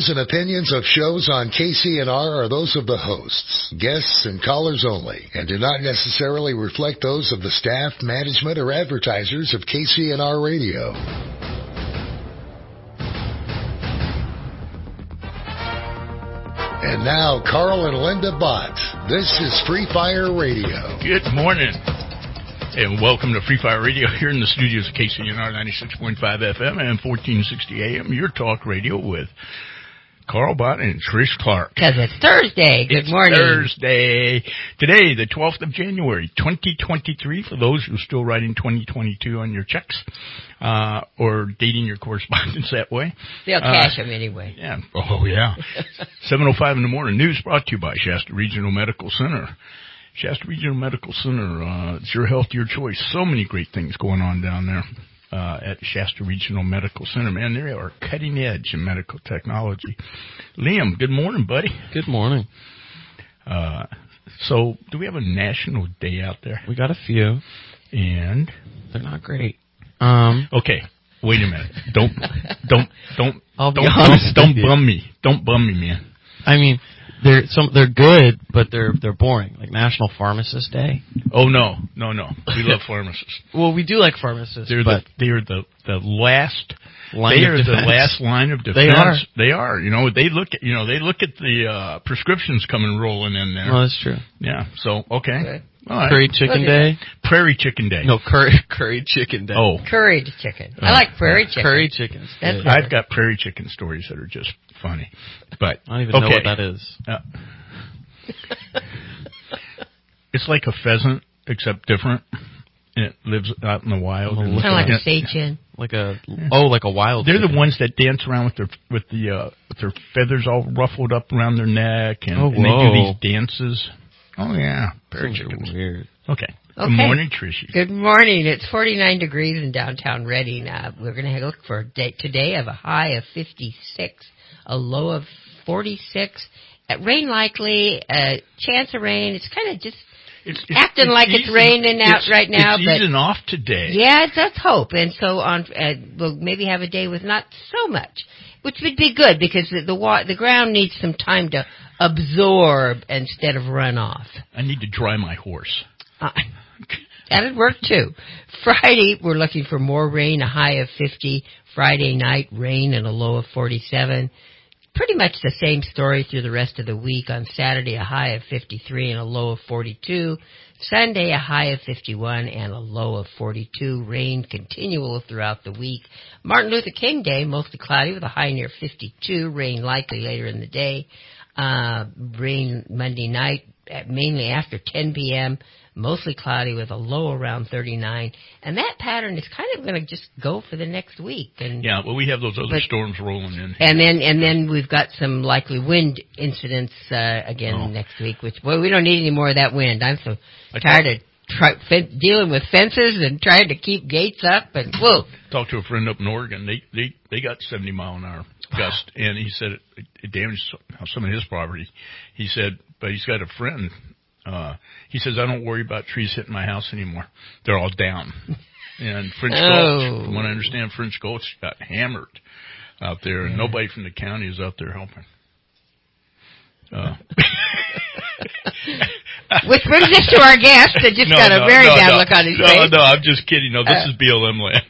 and opinions of shows on KCNR are those of the hosts, guests, and callers only, and do not necessarily reflect those of the staff, management, or advertisers of KCNR Radio. And now, Carl and Linda Bott. This is Free Fire Radio. Good morning, and welcome to Free Fire Radio here in the studios of KCNR 96.5 FM and 1460 AM, your talk radio with Carl Bott and Trish Clark. Because it's Thursday. Good morning. Thursday. Today, the 12th of January, 2023, for those who are still writing 2022 on your checks, or dating your correspondence that way. They'll cash them anyway. Yeah. Oh, yeah. 7:05 in the morning. News brought to you by Shasta Regional Medical Center. Shasta Regional Medical Center, it's your health, your choice. So many great things going on down there. At Shasta Regional Medical Center. Man, they are cutting edge in medical technology. Liam, good morning, buddy. Good morning. So, do we have a national day out there? We got a few. And? They're not great. Okay, wait a minute. Don't bum me. Don't bum me, man. I mean, they're good, but they're boring. Like National Pharmacist Day. Oh no. We love pharmacists. Well, we do like pharmacists. They're the last line they of are defense. the last line of defense. They are. You know, they look at the prescriptions coming rolling in there. Oh, that's true. Yeah. So okay. All right. Curry Chicken Day. Prairie Chicken Day. No, Curry Chicken Day. Oh, curried chicken. I like prairie chicken. Curry chickens. I've got prairie chicken stories that are just funny, but I don't even know what that is. It's like a pheasant, except different. And it lives out in the wild. Kind of like a sachin. Like a wild. They're chicken. the ones that dance around with their feathers all ruffled up around their neck, and they do these dances. Oh yeah, prairie chickens. Weird. Okay. Good morning, Tricia. Good morning. It's 49 degrees in downtown Reading. We're going to look for a day today of a high of 56, a low of 46. Rain likely, chance of rain. It's kind of just acting like it's raining out right now. It's easing off today. Yeah, let's hope. And so we'll maybe have a day with not so much, which would be good because the ground needs some time to absorb instead of run off. I need to dry my horse. That'd work too. Friday, we're looking for more rain, a high of 50. Friday night, rain and a low of 47. Pretty much the same story through the rest of the week. On Saturday, a high of 53 and a low of 42. Sunday, a high of 51 and a low of 42. Rain continual throughout the week. Martin Luther King Day, mostly cloudy with a high near 52. Rain likely later in the day. Rain Monday night, mainly after 10 p.m., mostly cloudy with a low around 39. And that pattern is kind of going to just go for the next week. And yeah, well, we have those other storms rolling in. And then we've got some likely wind incidents again next week, which, boy, we don't need any more of that wind. I'm so tired of dealing with fences and trying to keep gates up. And whoa. Talked to a friend up in Oregon. They got 70-mile-an-hour gust, and he said it damaged some of his property. He said, but he's got a friend. He says, I don't worry about trees hitting my house anymore. They're all down. And French Gulch, from what I understand, French Gulch got hammered out there, and nobody from the county is out there helping. Which brings us to our guest that just got a very bad look on his face. No, I'm just kidding. No, this is BLM land.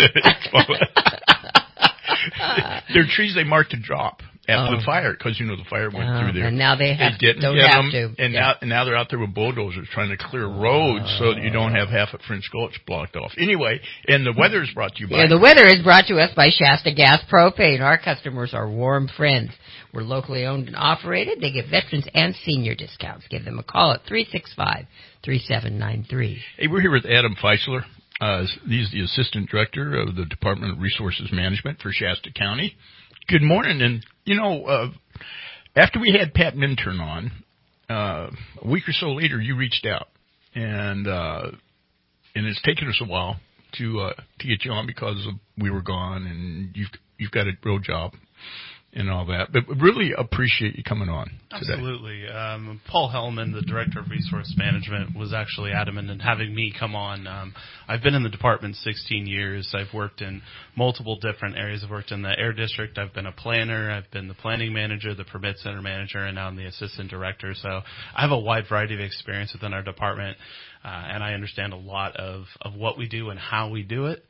They're trees they marked to drop after the fire, because the fire went through there. And now they didn't get them. To. And now they're out there with bulldozers trying to clear roads so that you don't have half of French Gulch blocked off. Anyway, and the weather is brought to you by... Yeah, the weather is brought to us by Shasta Gas Propane. Our customers are warm friends. We're locally owned and operated. They give veterans and senior discounts. Give them a call at 365-3793. Hey, we're here with Adam Feisler. He's the Assistant Director of the Department of Resources Management for Shasta County. Good morning. And, after we had Pat Minturn on, a week or so later, you reached out. And it's taken us a while to get you on because we were gone, and you've got a real job. and all that. But really appreciate you coming on today. Absolutely. Paul Hellman, the Director of Resource Management, was actually adamant in having me come on. I've been in the department 16 years. I've worked in multiple different areas. I've worked in the Air District. I've been a planner. I've been the planning manager, the permit center manager, and now I'm the assistant director. So I have a wide variety of experience within our department, and I understand a lot of what we do and how we do it.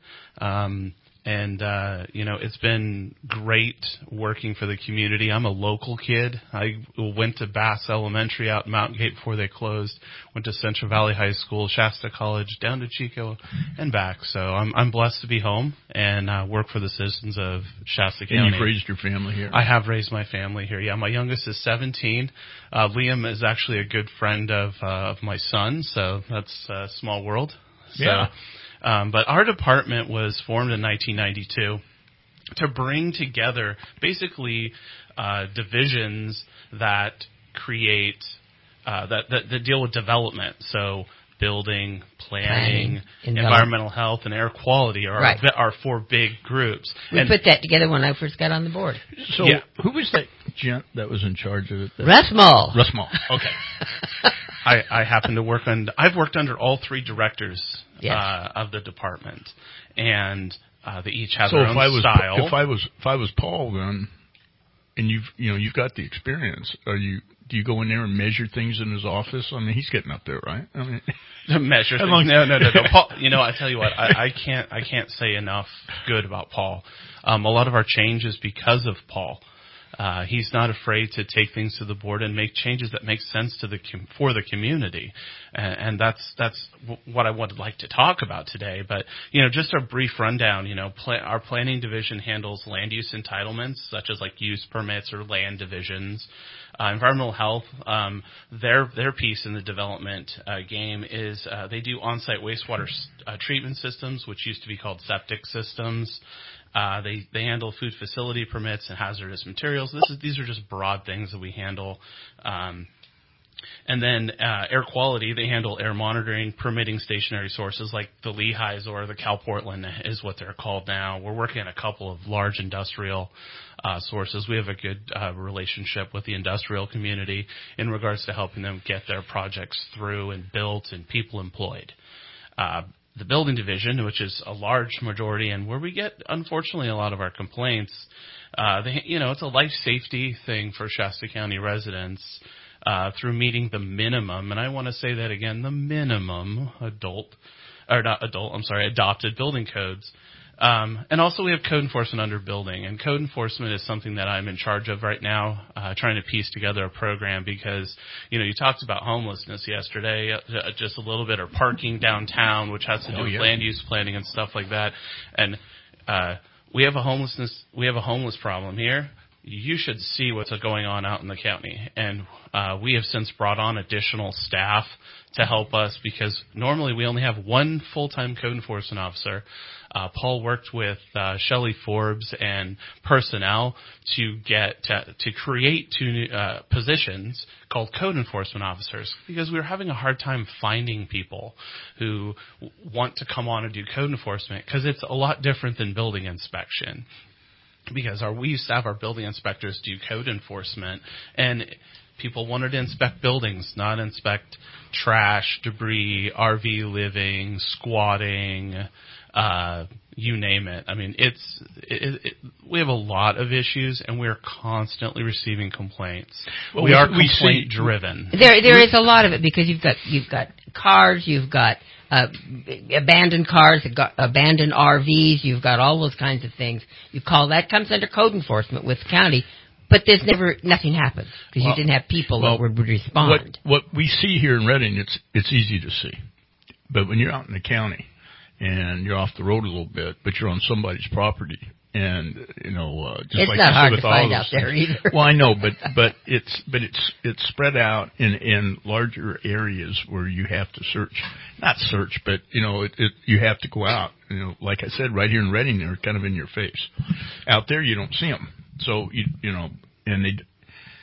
It's been great working for the community. I'm a local kid. I went to Bass Elementary out in Mountain Gate before they closed, went to Central Valley High School, Shasta College, down to Chico and back. So I'm blessed to be home and work for the citizens of Shasta County. And you've raised your family here. I have raised my family here. Yeah, my youngest is 17. Liam is actually a good friend of my son, so that's a small world. Yeah. But our department was formed in 1992 to bring together basically divisions that create that deal with development. So building, planning, environmental health, and air quality are our four big groups. We put that together when I first got on the board. So who was that gent that was in charge of it? Russ Mull. Russ Mull. Okay. I happen to work I've worked under all three directors of the department, and they each have their own style. If I was Paul, then, and you've got the experience, do you go in there and measure things in his office? I mean, he's getting up there, right? I mean, measure things. No. Paul, I tell you what, I can't say enough good about Paul. A lot of our change is because of Paul. He's not afraid to take things to the board and make changes that make sense for the community, and that's what I would like to talk about today. But just a brief rundown. Our planning division handles land use entitlements, such as like use permits or land divisions. Environmental health, their piece in the development game is they do on-site wastewater treatment systems, which used to be called septic systems. They handle food facility permits and hazardous materials. These are just broad things that we handle. And then air quality, they handle air monitoring, permitting stationary sources like the Lehighs or the Cal Portland is what they're called now. We're working on a couple of large industrial sources. We have a good relationship with the industrial community in regards to helping them get their projects through and built and people employed. The building division, which is a large majority and where we get, unfortunately, a lot of our complaints, it's a life safety thing for Shasta County residents through meeting the minimum, and I want to say that again, the minimum adopted building codes. And also we have code enforcement under building, and code enforcement is something that I'm in charge of right now, trying to piece together a program because, you talked about homelessness yesterday, just a little bit, or parking downtown, which has to do with land use planning and stuff like that. And, we have a homeless problem here. You should see what's going on out in the county. And, we have since brought on additional staff to help us because normally we only have one full-time code enforcement officer. Paul worked with Shelley Forbes and personnel to create two new positions called code enforcement officers because we were having a hard time finding people who want to come on and do code enforcement because it's a lot different than building inspection. Because we used to have our building inspectors do code enforcement, and people wanted to inspect buildings, not inspect trash, debris, RV living, squatting, you name it. I mean, we have a lot of issues, and we're constantly receiving complaints. Well, we are complaint driven. There is a lot of it because you've got cars, you've got abandoned cars, abandoned RVs, you've got all those kinds of things. You call that comes under code enforcement with the county, but nothing happens because you didn't have people that would respond. What we see here in Redding, it's easy to see, but when you're out in the county and you're off the road a little bit, but you're on somebody's property. And just it's like not you hard said with to all find those out there either. Well, I know, but it's spread out in larger areas where you have to not search, but you have to go out. Like I said, right here in Redding, they're kind of in your face. Out there, you don't see them. So and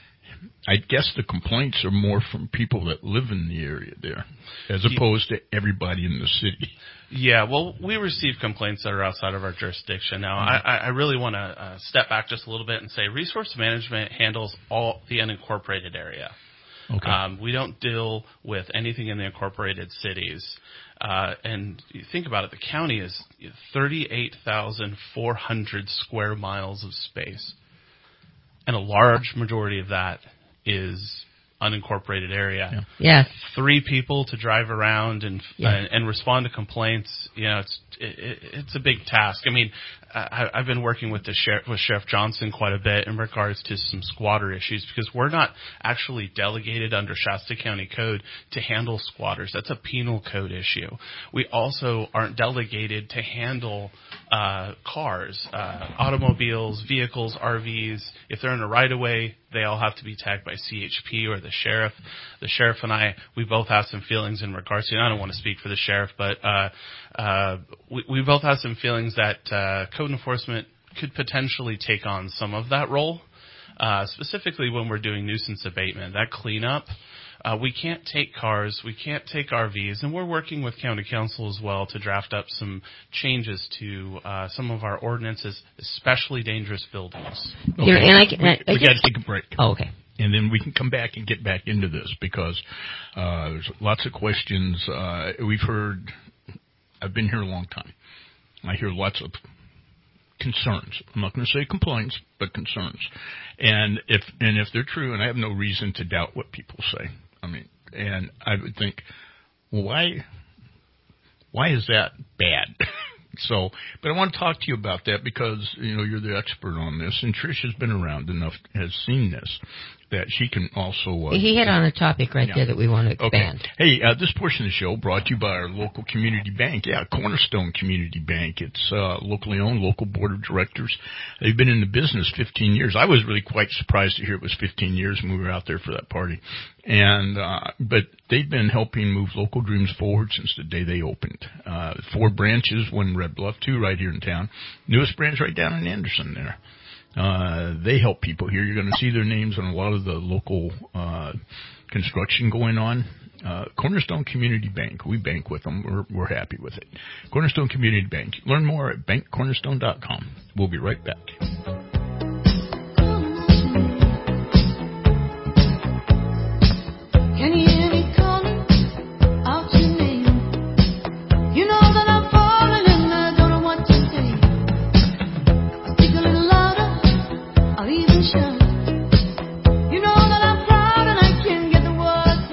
I guess the complaints are more from people that live in the area there, as opposed to everybody in the city. Yeah, well, we receive complaints that are outside of our jurisdiction. Now, I really want to step back just a little bit and say resource management handles all the unincorporated area. Okay. We don't deal with anything in the incorporated cities. And you think about it, the county is 38,400 square miles of space. And a large majority of that is unincorporated area. Yeah. Yes. 3 people to drive around and respond to complaints. You know, it's a big task. I mean, I've been working with Sheriff Johnson quite a bit in regards to some squatter issues, because we're not actually delegated under Shasta County Code to handle squatters. That's a penal code issue. We also aren't delegated to handle cars, automobiles, vehicles, RVs. If they're in a right-of-way, they all have to be tagged by CHP or the sheriff. The sheriff and I, we both have some feelings in regards to, and I don't want to speak for the sheriff, but we both have some feelings that code enforcement could potentially take on some of that role, specifically when we're doing nuisance abatement, that cleanup. We can't take cars, we can't take RVs, and we're working with county council as well to draft up some changes to some of our ordinances, especially dangerous buildings. Okay. You know, and we got to take a break. Oh, okay. And then we can come back and get back into this, because there's lots of questions. We've heard, I've been here a long time. I hear lots of concerns. I'm not going to say complaints, but concerns. And if they're true, and I have no reason to doubt what people say. I mean, and I would think, well, why is that bad? So, but I want to talk to you about that, because, you know, you're the expert on this, and Trish has been around enough, has seen this, that she can also... he hit on a topic right there that we want to expand. Okay. Hey, this portion of the show brought to you by our local community bank. Yeah, Cornerstone Community Bank. It's locally owned, local board of directors. They've been in the business 15 years. I was really quite surprised to hear it was 15 years when we were out there for that party. And but they've been helping move local dreams forward since the day they opened. 4 branches, 1 in Red Bluff, 2 right here in town. Newest branch right down in Anderson there. They help people here. You're going to see their names on a lot of the local construction going on. Cornerstone Community Bank. We bank with them. We're happy with it. Cornerstone Community Bank. Learn more at bankcornerstone.com. We'll be right back. Can you hear me calling out your name? You know that I'm falling and I don't know what to say. Speak a little louder, I'll even shout. You know that I'm proud and I can't get the words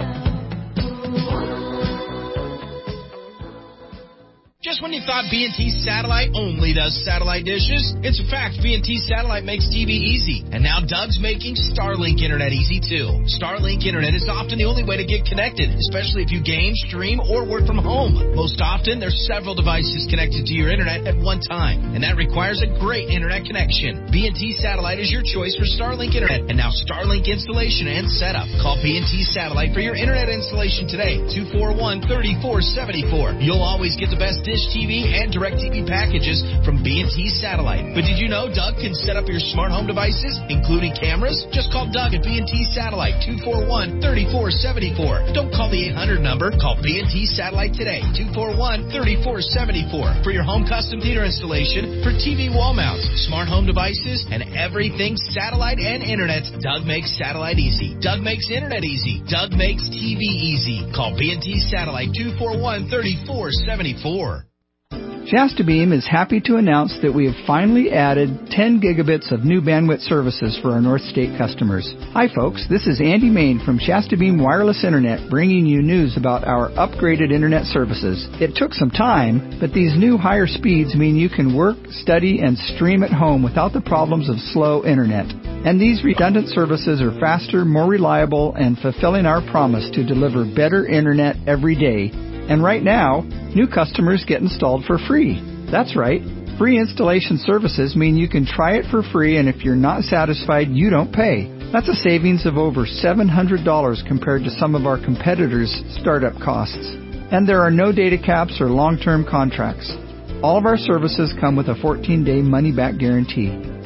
out. Just when you thought B&T Satellite only does satellite dishes, it's a fact B&T Satellite makes TV easy. And now Doug's making Starlink Internet easy too. Starlink Internet is often the only way to get connected, especially if you game, stream, or work from home. Most often, there's several devices connected to your Internet at one time, and that requires a great Internet connection. B&T Satellite is your choice for Starlink Internet, and now Starlink installation and setup. Call B&T Satellite for your Internet installation today, 241-3474. You'll always get the best Dish TV and DirecTV packages from B&T Satellite. But did you know Doug can set up your smart home devices, including cameras? Just call Doug at B&T Satellite, 241-3474. Don't call the 800 number. Call B&T Satellite today, 241-3474. For your home custom theater installation, for TV wall mounts, smart home devices, and everything satellite and internet, Doug makes satellite easy. Doug makes internet easy. Doug makes TV easy. Call B&T Satellite, 241-3474. Shasta Beam is happy to announce that we have finally added 10 gigabits of new bandwidth services for our North State customers. Hi folks, this is Andy Main from Shasta Beam Wireless Internet bringing you news about our upgraded internet services. It took some time, but these new higher speeds mean you can work, study, and stream at home without the problems of slow internet. And these redundant services are faster, more reliable, and fulfilling our promise to deliver better internet every day. And right now, new customers get installed for free. That's right. Free installation services mean you can try it for free, and if you're not satisfied, you don't pay. That's a savings of over $700 compared to some of our competitors' startup costs. And there are no data caps or long-term contracts. All of our services come with a 14-day money-back guarantee.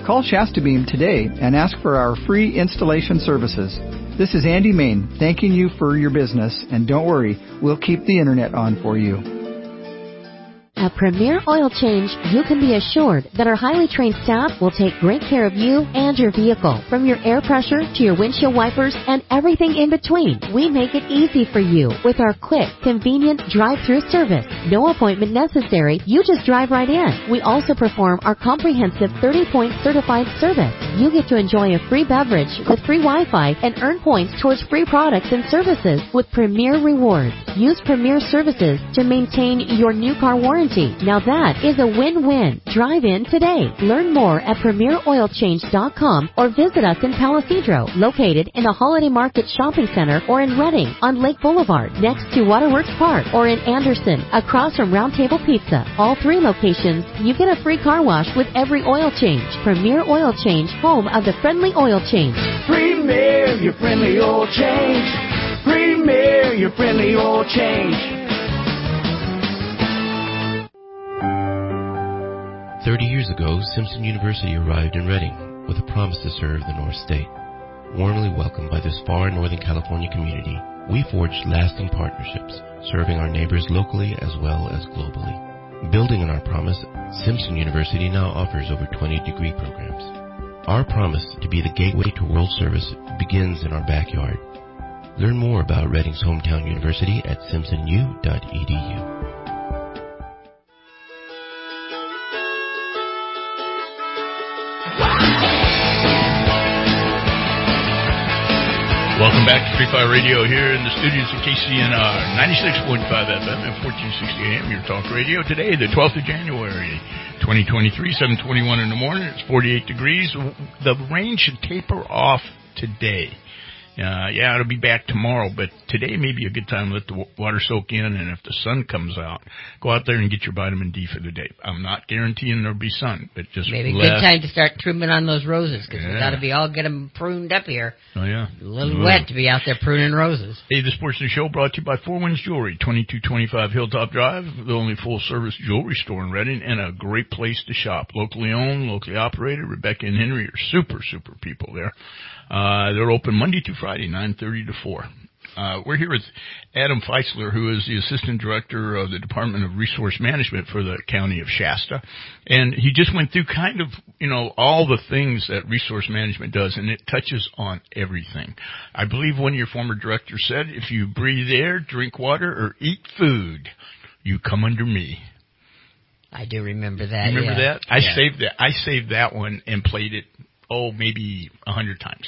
Call Shasta Beam today and ask for our free installation services. This is Andy Main thanking you for your business, and don't worry, we'll keep the internet on for you. At Premier Oil Change, you can be assured that our highly trained staff will take great care of you and your vehicle. From your air pressure to your windshield wipers and everything in between, we make it easy for you with our quick, convenient drive-through service. No appointment necessary. You just drive right in. We also perform our comprehensive 30-point certified service. You get to enjoy a free beverage with free Wi-Fi and earn points towards free products and services with Premier Rewards. Use Premier Services to maintain your new car warranty. Now that is a win-win. Drive in today. Learn more at PremierOilChange.com or visit us in Palisadro, located in the Holiday Market Shopping Center, or in Redding on Lake Boulevard, next to Waterworks Park, or in Anderson, across from Round Table Pizza. All three locations, you get a free car wash with every oil change. Premier Oil Change, home of the friendly oil change. Premier, your friendly oil change. Premier, your friendly oil change. 30 years ago, Simpson University arrived in Redding with a promise to serve the North State. Warmly welcomed by this far Northern California community, we forged lasting partnerships, serving our neighbors locally as well as globally. Building on our promise, Simpson University now offers over 20 degree programs. Our promise to be the gateway to world service begins in our backyard. Learn more about Redding's hometown university at simpsonu.edu. Welcome back to Street Fire Radio here in the studios of KCNR, 96.5 FM and 1460 AM, your talk radio. Today, the 12th of January, 2023, 7:21 in the morning. It's 48 degrees. The rain should taper off today. It'll be back tomorrow, but today may be a good time to let the water soak in, and if the sun comes out, go out there and get your vitamin D for the day. I'm not guaranteeing there'll be sun, but just maybe a good time to start trimming on those roses, because we got to be all get them pruned up here. Oh, yeah. A little wet to be out there pruning roses. Hey, the Sports News Show brought to you by Four Winds Jewelry, 2225 Hilltop Drive, the only full-service jewelry store in Redding, and a great place to shop. Locally owned, locally operated. Rebecca and Henry are super people there. They're open Monday through Friday, 9:30 to 4. We're here with Adam Feisler, who is the Assistant Director of the Department of Resource Management for the County of Shasta. And he just went through kind of, all the things that resource management does, and it touches on everything. I believe one of your former directors said, if you breathe air, drink water, or eat food, you come under me. I do remember that. Remember that? I saved that one and played it, maybe 100 times.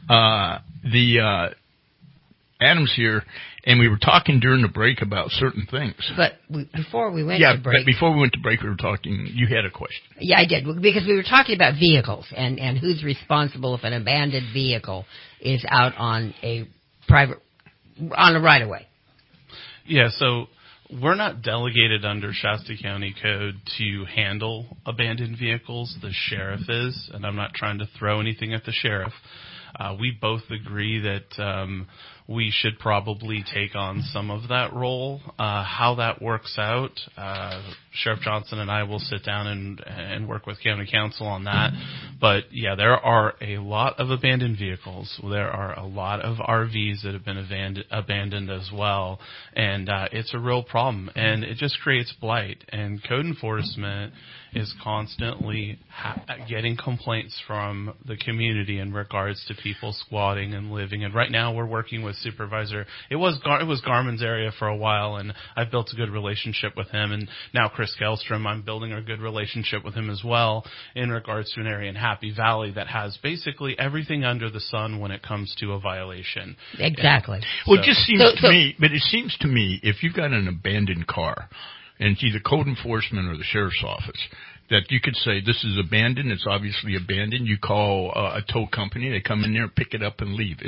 Adam's here, and we were talking during the break about certain things. But before we went to break... before we went to break, we were talking... You had a question. Yeah, I did, because we were talking about vehicles and who's responsible if an abandoned vehicle is out on a right-of-way. Yeah, so we're not delegated under Shasta County Code to handle abandoned vehicles. The sheriff is, and I'm not trying to throw anything at the sheriff. We both agree that we should probably take on some of that role. How that works out, Sheriff Johnson and I will sit down and work with County Council on that. But, yeah, there are a lot of abandoned vehicles. There are a lot of RVs that have been abandoned as well. And it's a real problem. And it just creates blight. And code enforcement is constantly getting complaints from the community in regards to people squatting and living. And right now we're working with Supervisor. It was Garmin's area for a while, and I've built a good relationship with him. And now Chris Kellstrom, I'm building a good relationship with him as well in regards to an area in Happy Valley that has basically everything under the sun when it comes to a violation. Exactly. Well, it just seems it seems to me, if you've got an abandoned car, and it's either code enforcement or the sheriff's office, that you could say, this is abandoned, it's obviously abandoned. You call a tow company, they come in there, pick it up, and leave.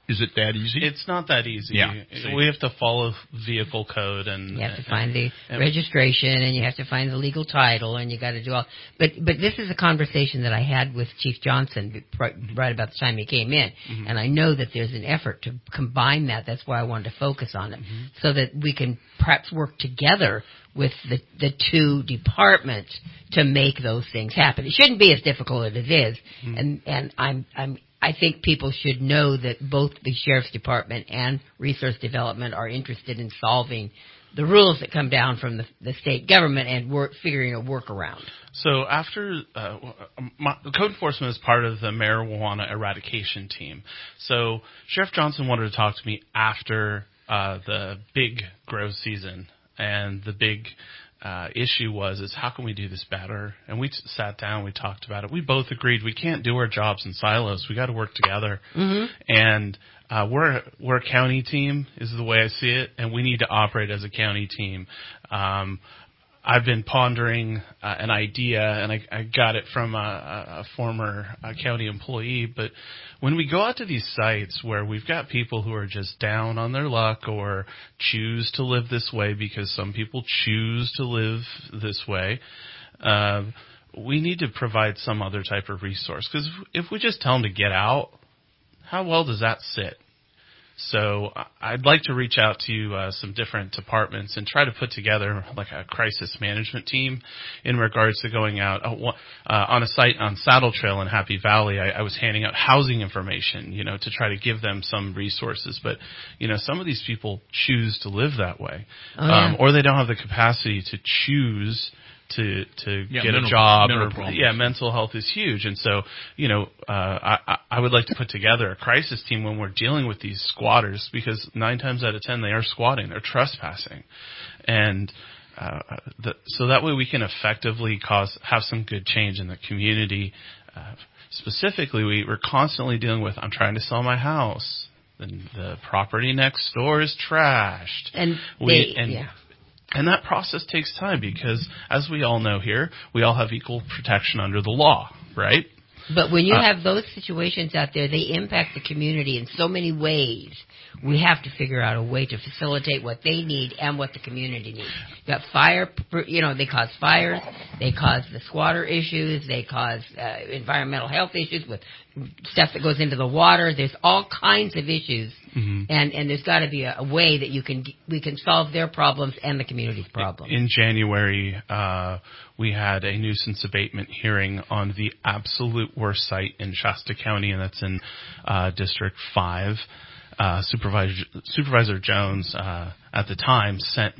Is it that easy? It's not that easy. Yeah. We have to follow vehicle code, and you have to find the registration, and you have to find the legal title, and you got to do all. But this is a conversation that I had with Chief Johnson right about the time he came in, and I know that there's an effort to combine that. That's why I wanted to focus on it, so that we can perhaps work together with the two departments to make those things happen. It shouldn't be as difficult as it is, and I think people should know that both the Sheriff's Department and Resource Development are interested in solving the rules that come down from the state government and figuring a workaround. So after code enforcement is part of the marijuana eradication team. So Sheriff Johnson wanted to talk to me after the big grow season, and the big issue is how can we do this better? And we sat down, we talked about it. We both agreed we can't do our jobs in silos. We got to work together. And we're a county team, is the way I see it, and we need to operate as a county team. I've been pondering an idea, and I got it from a former county employee. But when we go out to these sites where we've got people who are just down on their luck or choose to live this way because some people choose to live this way, we need to provide some other type of resource. Because if we just tell them to get out, how well does that sit? So I'd like to reach out to some different departments and try to put together like a crisis management team in regards to going out on a site on Saddle Trail in Happy Valley. I was handing out housing information, to try to give them some resources. But, some of these people choose to live that way, or they don't have the capacity to choose to get a job. Mental health is huge. And so, I would like to put together a crisis team when we're dealing with these squatters, because 9 times out of 10 they are squatting, they're trespassing. And so that way we can effectively have some good change in the community. Specifically, we're constantly dealing with, I'm trying to sell my house, and the property next door is trashed. And that process takes time because, as we all know here, we all have equal protection under the law, right? But when you have those situations out there, they impact the community in so many ways. We have to figure out a way to facilitate what they need and what the community needs. You got fire, they cause fires, they cause the squatter issues, they cause environmental health issues with stuff that goes into the water. There's all kinds of issues, and there's got to be a way that we can solve their problems and the community's problems. In January, we had a nuisance abatement hearing on the absolute worst site in Shasta County, and that's in District 5. Supervisor Jones at the time sent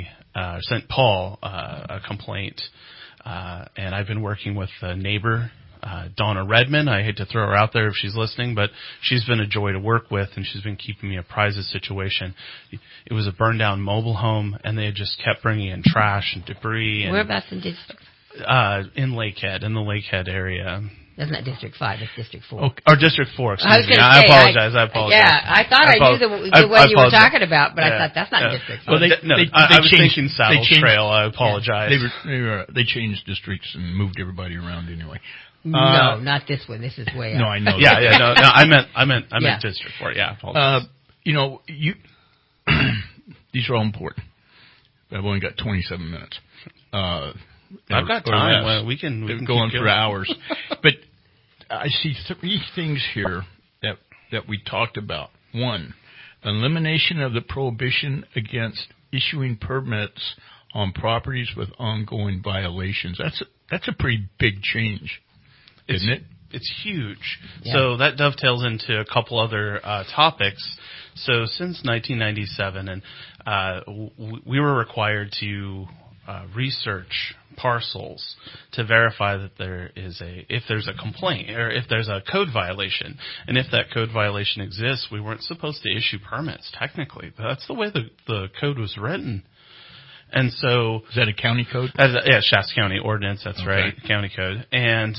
Paul a complaint, and I've been working with a neighbor, Donna Redmond. I hate to throw her out there if she's listening, but she's been a joy to work with, and she's been keeping me apprised of the situation. It was a burned down mobile home, and they had just kept bringing in trash and debris. And, whereabouts in District? In the Lakehead area. That's not District 5, it's District 4. Oh, or District 4, excuse me. I apologize. Yeah, I thought I knew the one you were talking about, but I thought that's not District 4. Well, I was thinking Saddle Trail. I apologize. They changed districts and moved everybody around anyway. No, not this one. This is way up. No, I know. No, I meant District 4. Yeah, apologize. These are all important. I've only got 27 minutes. I've got time. Well, we can go on for hours. But I see 3 things here that we talked about. 1, elimination of the prohibition against issuing permits on properties with ongoing violations. That's a pretty big change, isn't it? It's huge. Yeah. So that dovetails into a couple other topics. So since 1997, and we were required to research parcels to verify that if there's a complaint or if there's a code violation. And if that code violation exists, we weren't supposed to issue permits, technically. That's the way the code was written. And so... Is that a county code? Yeah, Shasta County ordinance, that's okay. Right, county code. And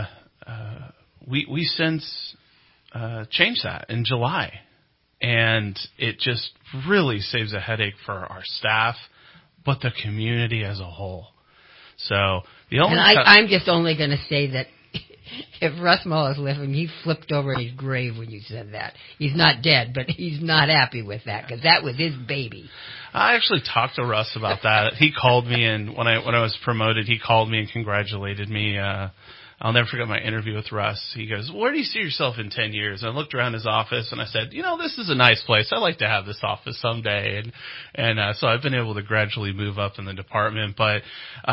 we since changed that in July. And it just really saves a headache for our staff, but the community as a whole. So the only I'm just only going to say that if Russ Mull is living, he flipped over in his grave when you said that. He's not dead, but he's not happy with that because that was his baby. I actually talked to Russ about that. He called me, and when I was promoted, he called me and congratulated me. I'll never forget my interview with Russ. He goes, "Where do you see yourself in 10 years?" And I looked around his office and I said, this is a nice place. I'd like to have this office someday. And so I've been able to gradually move up in the department. But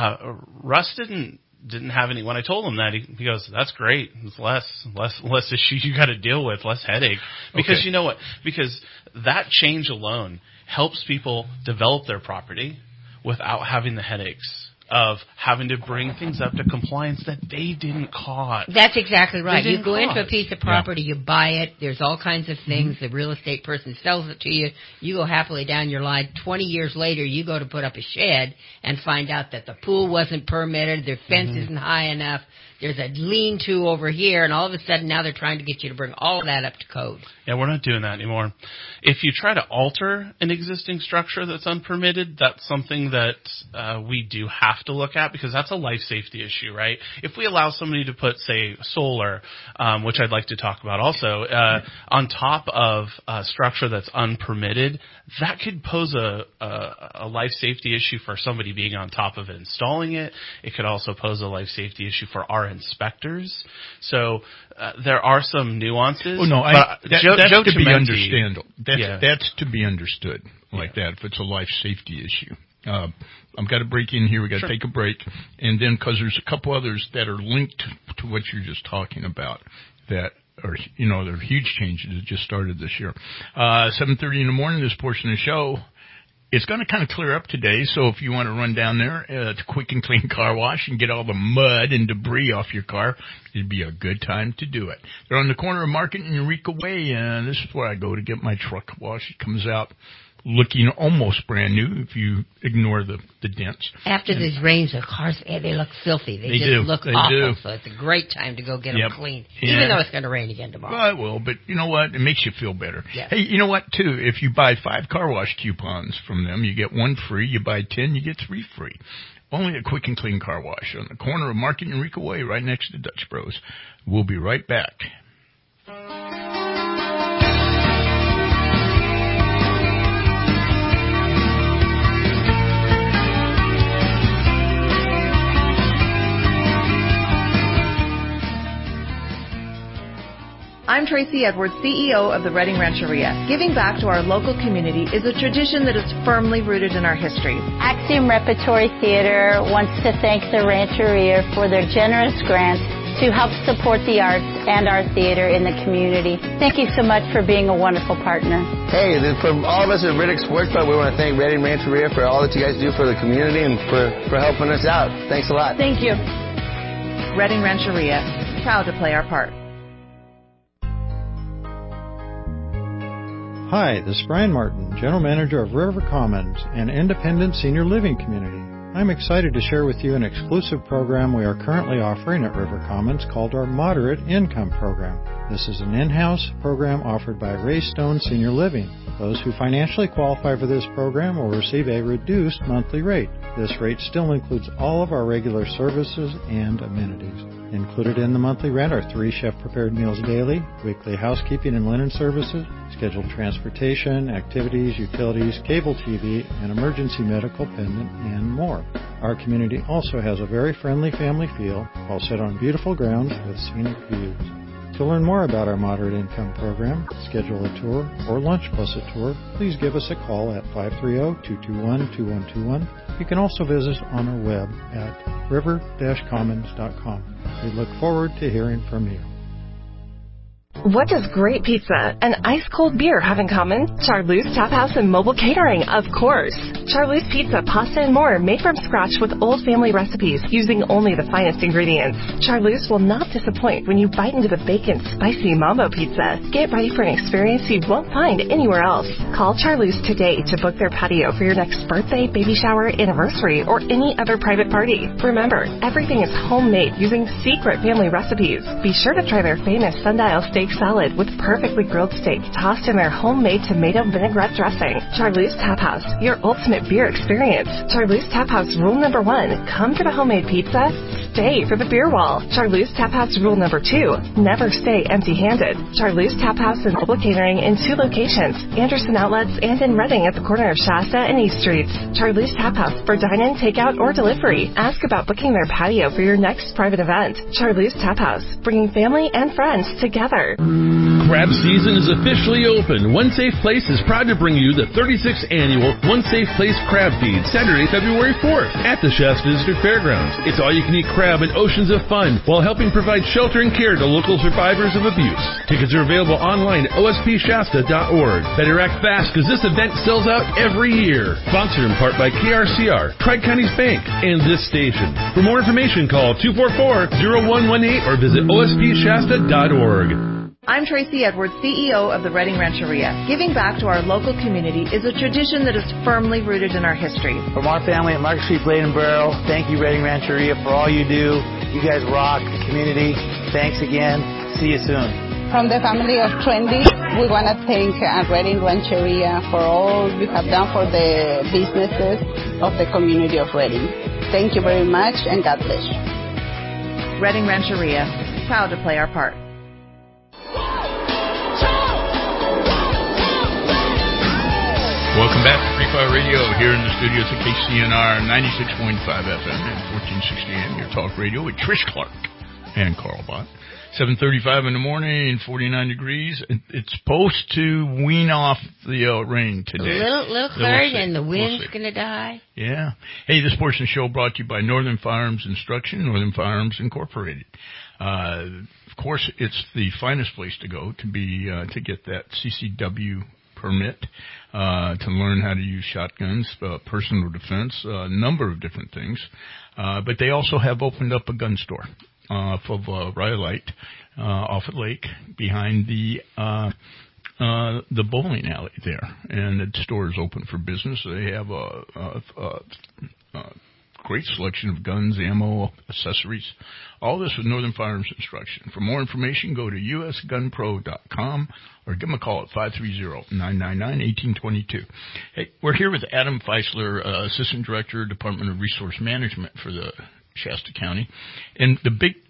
Russ didn't have any. When I told him that, he goes, "That's great. It's less issue you got to deal with, less headache." Because you know what? Because that change alone helps people develop their property without having the headaches of having to bring things up to compliance that they didn't cause. That's exactly right. You go into a piece of property, you buy it, there's all kinds of things, the real estate person sells it to you, you go happily down your line, 20 years later you go to put up a shed and find out that the pool wasn't permitted, their fence isn't high enough, there's a lean-to over here, and all of a sudden now they're trying to get you to bring all of that up to code. Yeah, we're not doing that anymore. If you try to alter an existing structure that's unpermitted, that's something that we do have to look at because that's a life safety issue, right? If we allow somebody to put, say, solar, which I'd like to talk about also, on top of a structure that's unpermitted, that could pose a life safety issue for somebody being on top of it, installing it. It could also pose a life safety issue for our inspectors. So there are some nuances. Oh no, that's to be understandable. That's to be understood like that. If it's a life safety issue, I've got to break in here. We got to take a break, and then because there's a couple others that are linked to what you're just talking about that are they're huge changes that just started this year. 7:30 in the morning. This portion of the show. It's going to kind of clear up today, so if you want to run down there to Quick and Clean Car Wash and get all the mud and debris off your car, it'd be a good time to do it. They're on the corner of Market and Eureka Way, and this is where I go to get my truck washed. It comes out looking almost brand new if you ignore the dents. After these rains, the cars, they look filthy. They just look awful, so it's a great time to go get them clean, even though it's going to rain again tomorrow. Well, it will, but you know what? It makes you feel better. Yeah. Hey, you know what, too? If you buy 5 car wash coupons from them, you get 1 free. You buy 10, you get 3 free. Only a Quick and Clean Car Wash on the corner of Market and Eureka Way right next to Dutch Bros. We'll be right back. I'm Tracy Edwards, CEO of the Reading Rancheria. Giving back to our local community is a tradition that is firmly rooted in our history. Axiom Repertory Theater wants to thank the Rancheria for their generous grants to help support the arts and our theater in the community. Thank you so much for being a wonderful partner. Hey, from all of us at Riddick Sports Bar, we want to thank Reading Rancheria for all that you guys do for the community and for helping us out. Thanks a lot. Thank you. Reading Rancheria, proud to play our part. Hi, this is Brian Martin, General Manager of River Commons, an independent senior living community. I'm excited to share with you an exclusive program we are currently offering at River Commons called our Moderate Income Program. This is an in-house program offered by Ray Stone Senior Living. Those who financially qualify for this program will receive a reduced monthly rate. This rate still includes all of our regular services and amenities. Included in the monthly rent are 3 chef-prepared meals daily, weekly housekeeping and linen services, scheduled transportation, activities, utilities, cable TV, and emergency medical pendant, and more. Our community also has a very friendly family feel while set on beautiful grounds with scenic views. To learn more about our Moderate Income Program, schedule a tour, or lunch plus a tour, please give us a call at 530-221-2121. You can also visit us on our web at river-commons.com. We look forward to hearing from you. What does great pizza and ice-cold beer have in common? Charlie's Tap House and Mobile Catering, of course. Charlie's Pizza, pasta, and more made from scratch with old family recipes using only the finest ingredients. Charlie's will not disappoint when you bite into the bacon, spicy mambo pizza. Get ready for an experience you won't find anywhere else. Call Charlie's today to book their patio for your next birthday, baby shower, anniversary, or any other private party. Remember, everything is homemade using secret family recipes. Be sure to try their famous sundial steak salad with perfectly grilled steak tossed in their homemade tomato vinaigrette dressing. Charlie's Tap House, your ultimate beer experience. Charlie's Tap House rule number 1, come for the homemade pizza, stay for the beer wall. Charleuse Tap House rule number 2, never stay empty-handed. Charleuse Tap House and Mobile Catering in 2 locations, Anderson Outlets and in Reading at the corner of Shasta and East Streets. Charleuse Tap House for dine-in, takeout, or delivery. Ask about booking their patio for your next private event. Charleuse Tap House, bringing family and friends together. Crab season is officially open. One Safe Place is proud to bring you the 36th annual One Safe Place Crab Feed, Saturday, February 4th at the Shasta District Fairgrounds. It's all-you-can-eat crab and oceans of fun while helping provide shelter and care to local survivors of abuse. Tickets are available online at ospshasta.org. Better act fast because this event sells out every year. Sponsored in part by KRCR, Tri-Counties Bank, and this station. For more information, call 244-0118 or visit ospshasta.org. I'm Tracy Edwards, CEO of the Reading Rancheria. Giving back to our local community is a tradition that is firmly rooted in our history. From our family at Market Street Blade and Barrel, thank you, Reading Rancheria, for all you do. You guys rock the community. Thanks again. See you soon. From the family of Trendy, we want to thank Reading Rancheria for all you have done for the businesses of the community of Reading. Thank you very much, and God bless you. Reading Rancheria, proud to play our part. Welcome back to Free Fire Radio here in the studios at KCNR 96.5 FM and 1460 AM, your talk radio with Trish Clark and Carl Bott. 7:35 in the morning, 49 degrees. It's supposed to wean off the rain today. A little clearing, and the wind's going to die. Yeah. Hey, this portion of the show brought to you by Northern Firearms Instruction, Northern Firearms Incorporated. Of course, it's the finest place to go to get that CCW permit, to learn how to use shotguns, personal defense, a number of different things. But they also have opened up a gun store off of Rhyolite, off at Lake, behind the bowling alley there. And the store is open for business. They have a great selection of guns, ammo, accessories. All this with Northern Firearms Instruction. For more information, go to usgunpro.com or give them a call at 530-999-1822. Hey, we're here with Adam Feisler, Assistant Director, Department of Resource Management for the Shasta County. And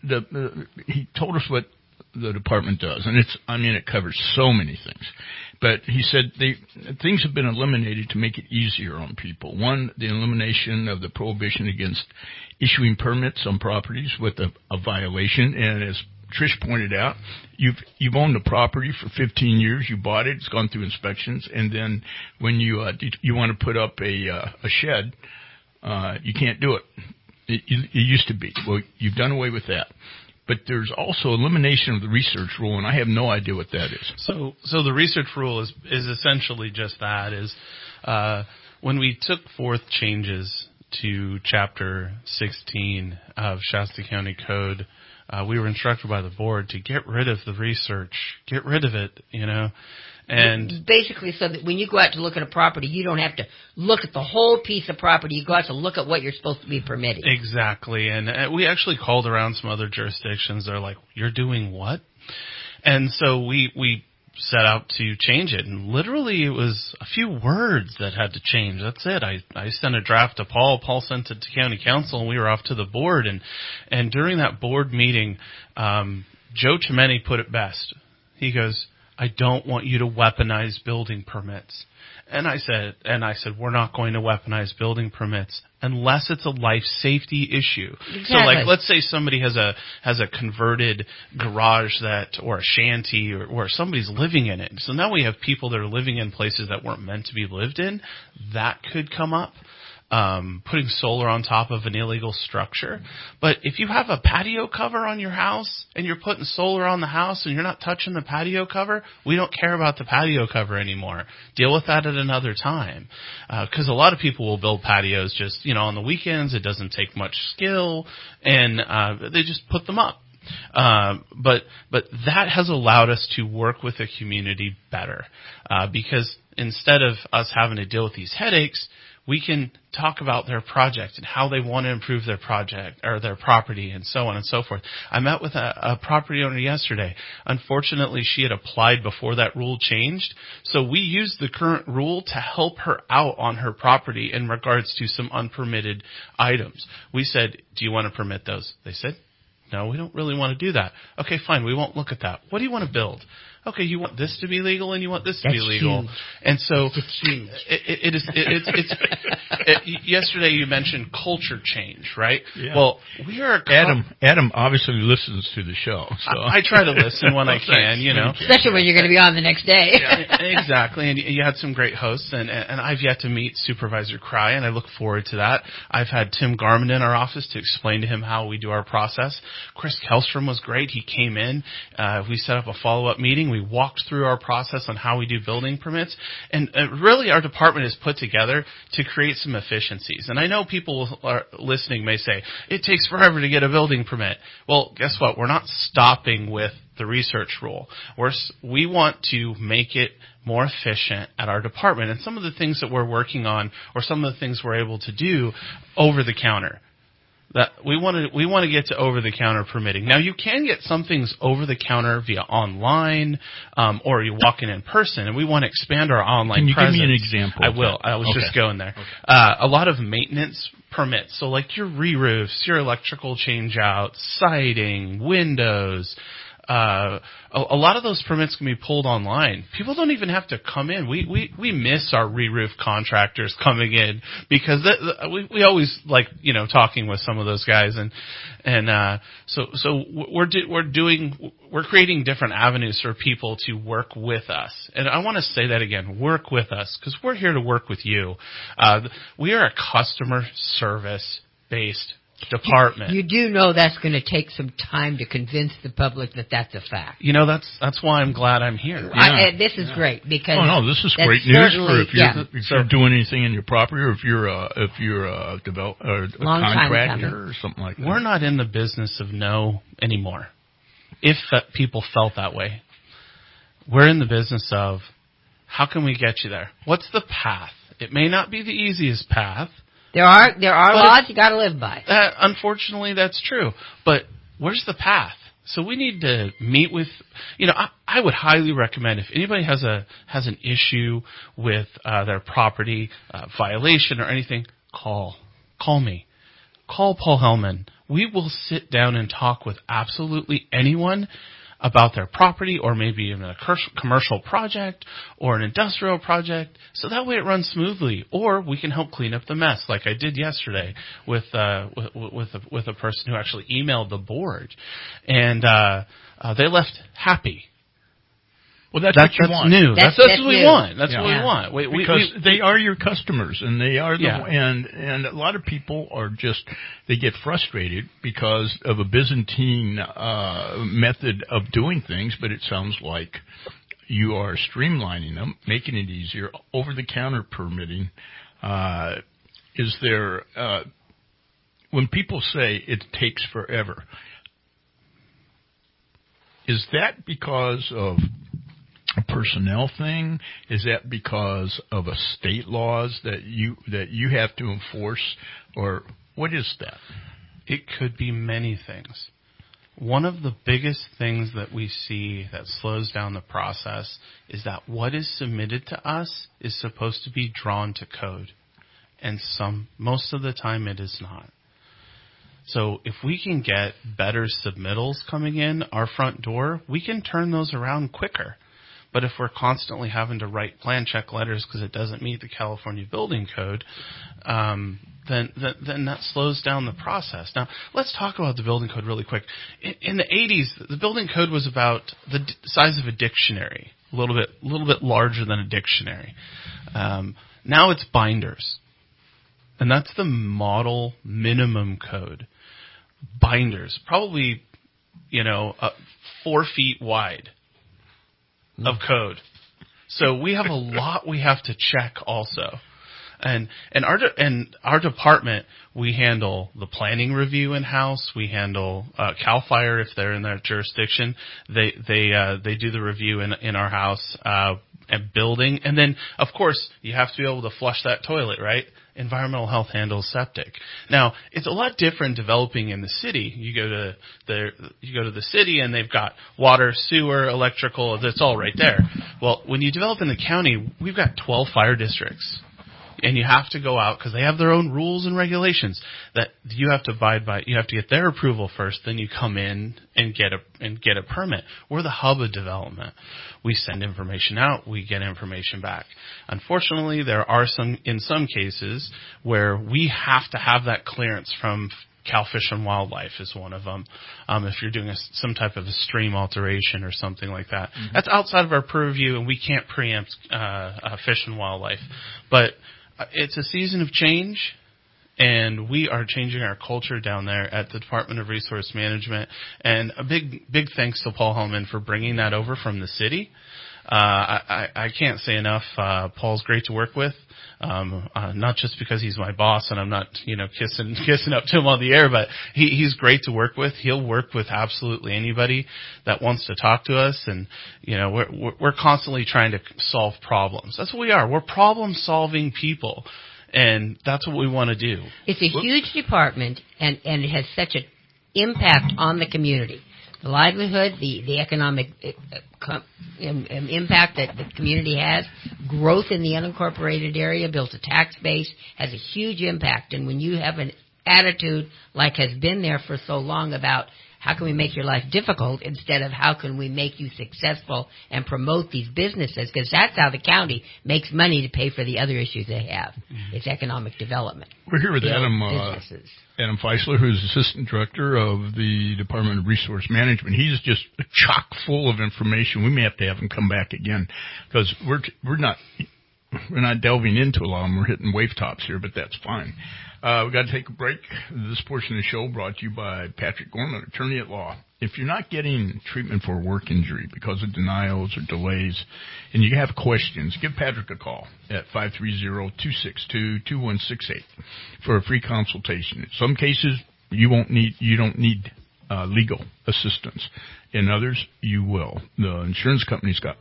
he told us what the department does, and it covers so many things. But he said things have been eliminated to make it easier on people. One, the elimination of the prohibition against issuing permits on properties with a violation. And as Trish pointed out, you've owned the property for 15 years. You bought it. It's gone through inspections. And then when you want to put up a shed, you can't do it. It used to be. Well, you've done away with that. But there's also elimination of the research rule, and I have no idea what that is. So the research rule is essentially just that, when we took forth changes to Chapter 16 of Shasta County Code, we were instructed by the board to get rid of the research, get rid of it, And basically, so that when you go out to look at a property, you don't have to look at the whole piece of property. You go out to look at what you're supposed to be permitting. Exactly. And we actually called around some other jurisdictions. They're like, "You're doing what?" And so we set out to change it. And literally, it was a few words that had to change. That's it. I sent a draft to Paul. Paul sent it to county council, and we were off to the board. And during that board meeting, Joe Chimeni put it best. He goes, "I don't want you to weaponize building permits." And I said, we're not going to weaponize building permits unless it's a life safety issue. Exactly. So like, let's say somebody has a converted garage or a shanty or somebody's living in it. So now we have people that are living in places that weren't meant to be lived in. That could come up. Putting solar on top of an illegal structure. But if you have a patio cover on your house and you're putting solar on the house and you're not touching the patio cover, we don't care about the patio cover anymore. Deal with that at another time. Because a lot of people will build patios just, on the weekends. It doesn't take much skill, and they just put them up. But that has allowed us to work with the community better. Because instead of us having to deal with these headaches, We can talk about their project and how they want to improve their project or their property and so on and so forth. I met with a property owner yesterday. Unfortunately, she had applied before that rule changed. So we used the current rule to help her out on her property in regards to some unpermitted items. We said, do you want to permit those? They said, no, we don't really want to do that. Okay, fine. We won't look at that. What do you want to build? Okay, you want this to be legal and you want this to be legal. Huge. And so it's huge. Yesterday you mentioned culture change, right? Yeah. Well, we are Adam obviously listens to the show. So. I try to listen when I can, you know. Especially when you're going to be on the next day. Yeah, exactly. And you had some great hosts, and I've yet to meet Supervisor Cry, and I look forward to that. I've had Tim Garman in our office to explain to him how we do our process. Chris Kellstrom was great. He came in. We set up a follow-up meeting. We walked through our process on how we do building permits. And really our department is put together to create some efficiencies. And I know people listening may say, it takes forever to get a building permit. Well, guess what? We're not stopping with the research rule. We want to make it more efficient at our department. And some of the things that we're working on, or some of the things we're able to do over the counter, that we want to get to over-the-counter permitting. Now, you can get some things over-the-counter via online, or you walk in person, and we want to expand our online presence. Can you give me an example? I will. I was just going there. Okay. A lot of maintenance permits, so like your re-roofs, your electrical change-outs, siding, windows. A lot of those permits can be pulled online. People don't even have to come in. We miss our re-roof contractors coming in because we always like, you know, talking with some of those guys so we're creating different avenues for people to work with us. And I want to say that again, work with us, because we're here to work with you. We are a customer service based department. You do know that's going to take some time to convince the public that that's a fact. You know, that's why I'm glad I'm here. This is great because this is great news for if you're doing anything in your property, or if you're a developer or a contractor or something like that. We're not in the business of no anymore. If people felt that way, we're in the business of how can we get you there? What's the path? It may not be the easiest path. There are laws you got to live by. Unfortunately, that's true. But where's the path? So we need to meet with, I would highly recommend if anybody has an issue with their property violation or anything, call me. Call Paul Hellman. We will sit down and talk with absolutely anyone about their property, or maybe even a commercial project or an industrial project, so that way it runs smoothly. Or we can help clean up the mess, like I did yesterday with a person who actually emailed the board, and they left happy. Well, that's what you want. New. That's what we want. That's what we want. Because they are your customers, and they are and a lot of people are they get frustrated because of a Byzantine method of doing things, but it sounds like you are streamlining them, making it easier. Over-the-counter permitting. Is there when people say it takes forever, is that because of a personnel thing? Is that because of a state laws that you have to enforce, or what is that? It could be many things. One of the biggest things that we see that slows down the process is that what is submitted to us is supposed to be drawn to code, and most of the time it is not. So if we can get better submittals coming in our front door, we can turn those around quicker. But if we're constantly having to write plan check letters because it doesn't meet the California Building Code, then that slows down the process. Now, let's talk about the Building Code really quick. In the 80s, the Building Code was about the size of a dictionary, a little bit larger than a dictionary. Now it's binders, and that's the model minimum code. Binders, probably 4 feet wide of code. So we have a lot we have to check also. And our department, we handle the planning review in-house. We handle CAL FIRE if they're in their jurisdiction. They do the review in our house and building. And then, of course, you have to be able to flush that toilet, right? environmental health handles septic. Now, it's a lot different developing in the city. You go to the city and they've got water, sewer, electrical, that's all right there. Well, when you develop in the county, we've got 12 fire districts. And you have to go out because they have their own rules and regulations that you have to abide by. You have to get their approval first, then you come in and get a permit. We're the hub of development. We send information out, we get information back. Unfortunately, there are in some cases where we have to have that clearance from Cal Fish and Wildlife is one of them. If you're doing some type of a stream alteration or something like that, that's outside of our purview, and we can't preempt Fish and Wildlife. But it's a season of change, and we are changing our culture down there at the Department of Resource Management. And a big thanks to Paul Hellman for bringing that over from the city. I can't say enough. Paul's great to work with. Not just because he's my boss and I'm not, kissing up to him on the air, but he's great to work with. He'll work with absolutely anybody that wants to talk to us. And, we're constantly trying to solve problems. That's what we are. We're problem solving people. And that's what we want to do. It's a huge department and it has such an impact on the community. The livelihood, the economic impact that the community has, growth in the unincorporated area, builds a tax base, has a huge impact. And when you have an attitude like has been there for so long about how can we make your life difficult instead of how can we make you successful and promote these businesses, because that's how the county makes money to pay for the other issues they have. It's economic development. We're here with Adam Feisler, who's Assistant Director of the Department of Resource Management. He's just chock full of information. We may have to have him come back again because we're not delving into a lot of them. We're hitting wave tops here, but that's fine. We've got to take a break. This portion of the show brought to you by Patrick Gorman, attorney at law. If you're not getting treatment for a work injury because of denials or delays and you have questions, give Patrick a call at 530-262-2168 for a free consultation. In some cases, you don't need legal assistance. In others, you will. The insurance company's got,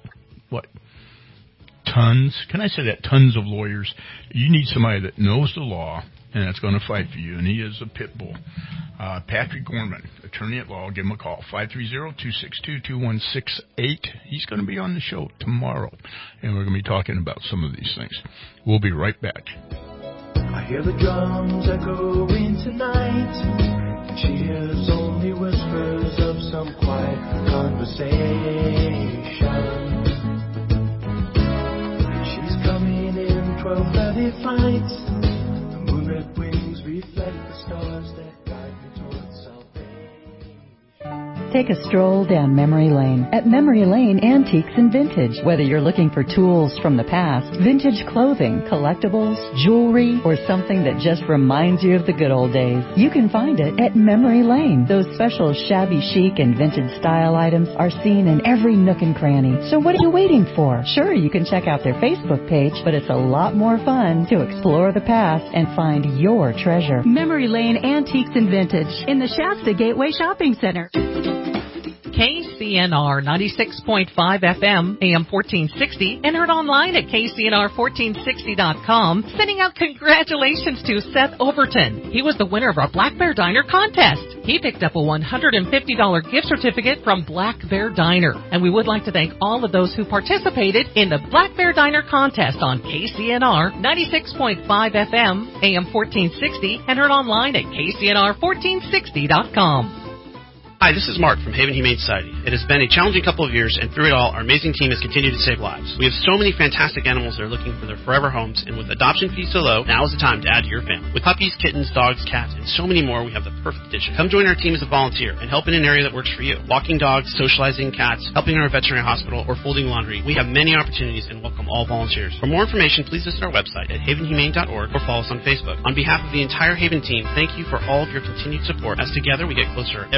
tons of lawyers. You need somebody that knows the law and that's going to fight for you, and he is a pit bull. Patrick Gorman, attorney at law. Give him a call, 530-262-2168. He's going to be on the show tomorrow, and we're going to be talking about some of these things. We'll be right back. I hear the drums echoing tonight, and she hears only whispers of some quiet conversation. She's coming in 12:30 flights. Wings reflect the stars that guide me towards salvation. Take a stroll down memory lane at Memory Lane Antiques and Vintage. Whether you're looking for tools from the past, vintage clothing, collectibles, jewelry, or something that just reminds you of the good old days, you can find it at Memory Lane. Those special shabby chic and vintage style items are seen in every nook and cranny. So what are you waiting for? Sure, you can check out their Facebook page, but it's a lot more fun to explore the past and find your treasure. Memory Lane Antiques and Vintage in the Shasta Gateway Shopping Center. KCNR 96.5 FM, AM 1460, and heard online at KCNR1460.com, sending out congratulations to Seth Overton. He was the winner of our Black Bear Diner contest. He picked up a $150 gift certificate from Black Bear Diner. And we would like to thank all of those who participated in the Black Bear Diner contest on KCNR 96.5 FM, AM 1460, and heard online at KCNR1460.com. Hi, this is Mark from Haven Humane Society. It has been a challenging couple of years, and through it all, our amazing team has continued to save lives. We have so many fantastic animals that are looking for their forever homes, and with adoption fees so low, now is the time to add to your family. With puppies, kittens, dogs, cats, and so many more, we have the perfect addition. Come join our team as a volunteer and help in an area that works for you. Walking dogs, socializing cats, helping in our veterinary hospital, or folding laundry. We have many opportunities and welcome all volunteers. For more information, please visit our website at havenhumane.org or follow us on Facebook. On behalf of the entire Haven team, thank you for all of your continued support, as together we get closer every day to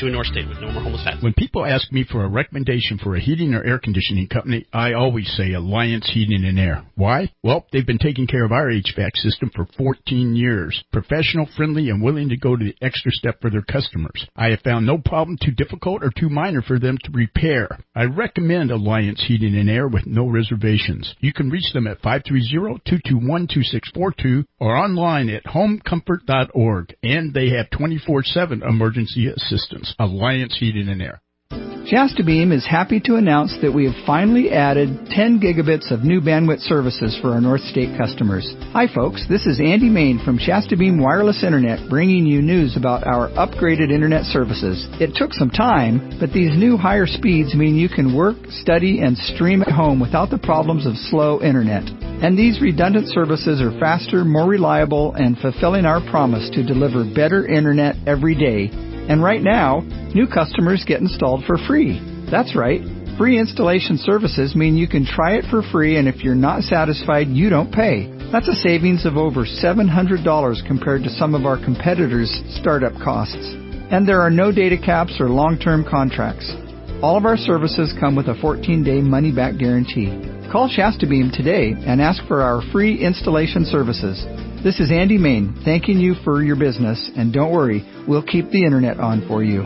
to a North State with no more homeless pets. When people ask me for a recommendation for a heating or air conditioning company, I always say Alliance Heating and Air. Why? Well, they've been taking care of our HVAC system for 14 years. Professional, friendly, and willing to go to the extra step for their customers. I have found no problem too difficult or too minor for them to repair. I recommend Alliance Heating and Air with no reservations. You can reach them at 530-221-2642 or online at homecomfort.org. And they have 24/7 emergency assistance. Alliance Heating and Air. Shasta Beam is happy to announce that we have finally added 10 gigabits of new bandwidth services for our North State customers. Hi folks, this is Andy Main from Shasta Beam Wireless Internet bringing you news about our upgraded internet services. It took some time, but these new higher speeds mean you can work, study, and stream at home without the problems of slow internet. And these redundant services are faster, more reliable, and fulfilling our promise to deliver better internet every day. And right now, new customers get installed for free. That's right. Free installation services mean you can try it for free, and if you're not satisfied, you don't pay. That's a savings of over $700 compared to some of our competitors' startup costs. And there are no data caps or long-term contracts. All of our services come with a 14-day money-back guarantee. Call Shasta Beam today and ask for our free installation services. This is Andy Main, thanking you for your business, and don't worry, we'll keep the internet on for you.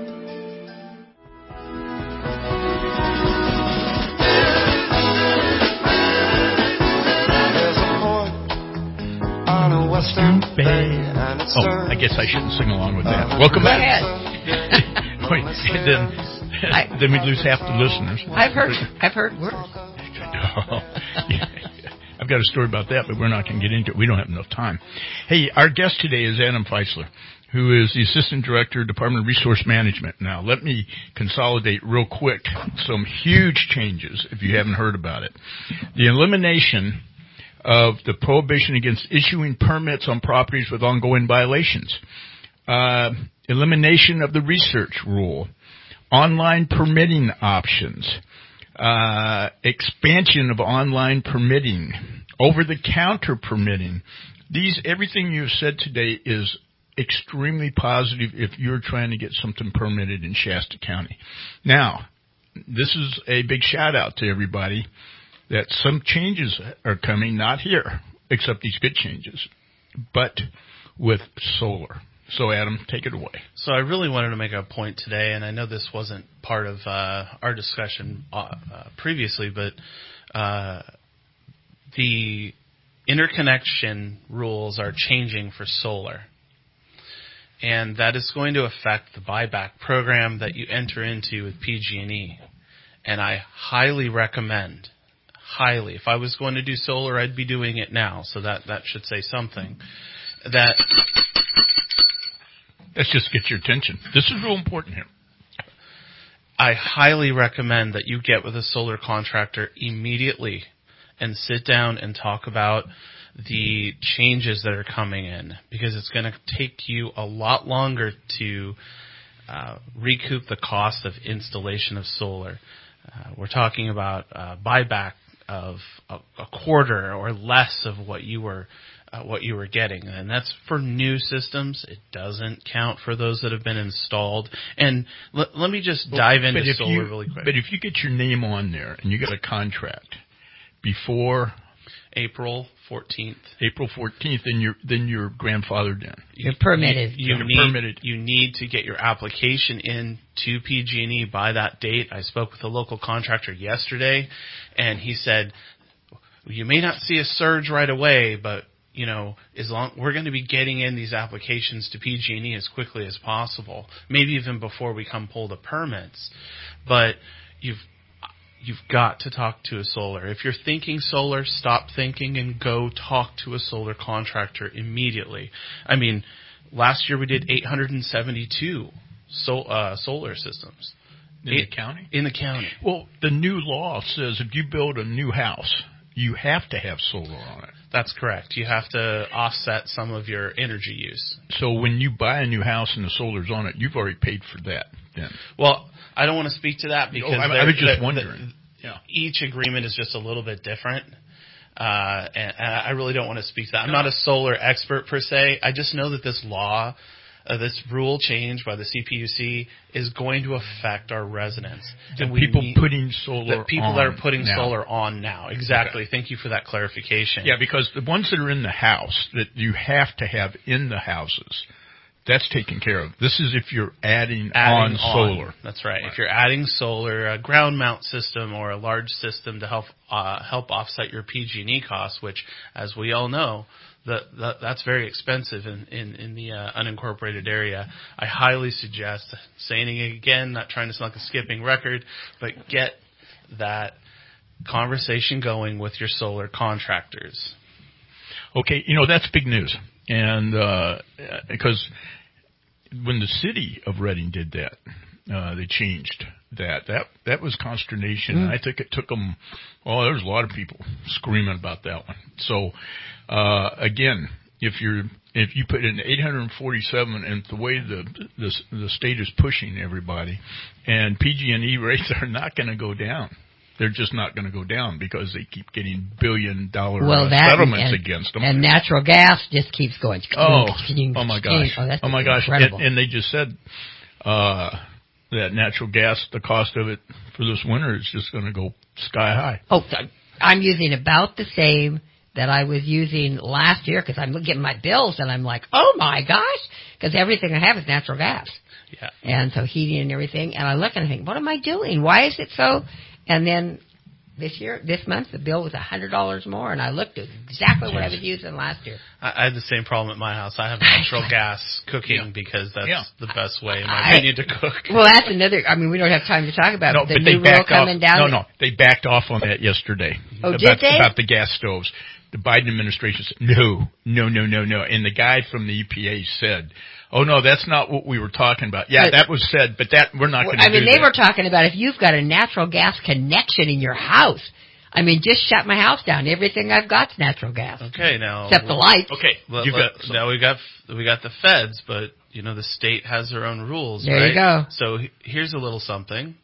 Oh, I guess I shouldn't sing along with that. Welcome back. Wait, then we'd lose half the listeners. I've heard words. Yeah. I've got a story about that, but we're not going to get into it. We don't have enough time. Hey, our guest today is Adam Feisler, who is the Assistant Director, Department of Resource Management. Now, let me consolidate real quick some huge changes, if you haven't heard about it. The elimination of the prohibition against issuing permits on properties with ongoing violations. Elimination of the research rule. Online permitting options. Expansion of online permitting, over-the-counter permitting. Everything you've said today is extremely positive if you're trying to get something permitted in Shasta County. Now, this is a big shout-out to everybody that some changes are coming, not here, except these good changes, but with solar. So, Adam, take it away. So I really wanted to make a point today, and I know this wasn't part of our discussion previously, but the interconnection rules are changing for solar. And that is going to affect the buyback program that you enter into with PG&E. And I highly recommend, if I was going to do solar, I'd be doing it now, so that should say something, that... Let's just get your attention. This is real important here. I highly recommend that you get with a solar contractor immediately and sit down and talk about the changes that are coming in, because it's going to take you a lot longer to recoup the cost of installation of solar. We're talking about buyback of a quarter or less of what you were getting, and that's for new systems. It doesn't count for those that have been installed. And let me just dive into solar really quick. But if you get your name on there and you get a contract before April 14th, then you're grandfathered in. You're permitted. You need to get your application in to PG&E by that date. I spoke with a local contractor yesterday, and he said, you may not see a surge right away, but we're going to be getting in these applications to PG&E as quickly as possible, maybe even before we come pull the permits. But you've got to talk to a solar. If you're thinking solar, stop thinking and go talk to a solar contractor immediately. I mean, last year we did 872 solar systems. In the county? In the county. Well, the new law says if you build a new house, you have to have solar on it. That's correct. You have to offset some of your energy use. So when you buy a new house and the solar's on it, you've already paid for that then. Well, I don't want to speak to that because I was just wondering. Each agreement is just a little bit different. And I really don't want to speak to that. I'm not a solar expert per se. I just know that this law this rule change by the CPUC is going to affect our residents. The people putting solar the people on that are putting now. solar on now. Exactly. Okay. Thank you for that clarification. Yeah, because the ones that are in the house that you have to have in the houses, that's taken care of. This is if you're adding on solar. That's right. If you're adding solar, a ground mount system or a large system to help offset your PG&E costs, which, as we all know, that's very expensive in the unincorporated area. I highly suggest, saying it again, not trying to sound like a skipping record, but get that conversation going with your solar contractors. Okay, that's big news. And because when the city of Reading did that, they changed that. That was consternation. And I think it took them, there was a lot of people screaming about that one. So, again, if you put in 847 and the way the state is pushing everybody, and PG&E rates are not going to go down. They're just not going to go down because they keep getting billion-dollar settlements against them. And natural gas just keeps going. Oh my gosh. Oh my gosh. And they just said that natural gas, the cost of it for this winter is just going to go sky high. Oh, I'm using about the same that I was using last year because I'm getting my bills and I'm like, oh my gosh, because everything I have is natural gas. Yeah. And so heating and everything. And I look and I think, what am I doing? Why is it so? And then this month, the bill was $100 more, and I looked at exactly what I was using last year. I had the same problem at my house. I have natural gas cooking because that's the best way, in my opinion, to cook. Well, that's another. I mean, we don't have time to talk about the new rule coming down. No, they backed off on that yesterday. Oh, did they? About the gas stoves. The Biden administration said, no. And the guy from the EPA said, oh, no, that's not what we were talking about. Yeah, that was said, but we're not going to do that. I mean, they were talking about if you've got a natural gas connection in your house. I mean, just shut my house down. Everything I've got's natural gas. Okay, now. Except the lights. Okay. Now we got the feds, but, the state has their own rules, there right? You go. So here's a little something.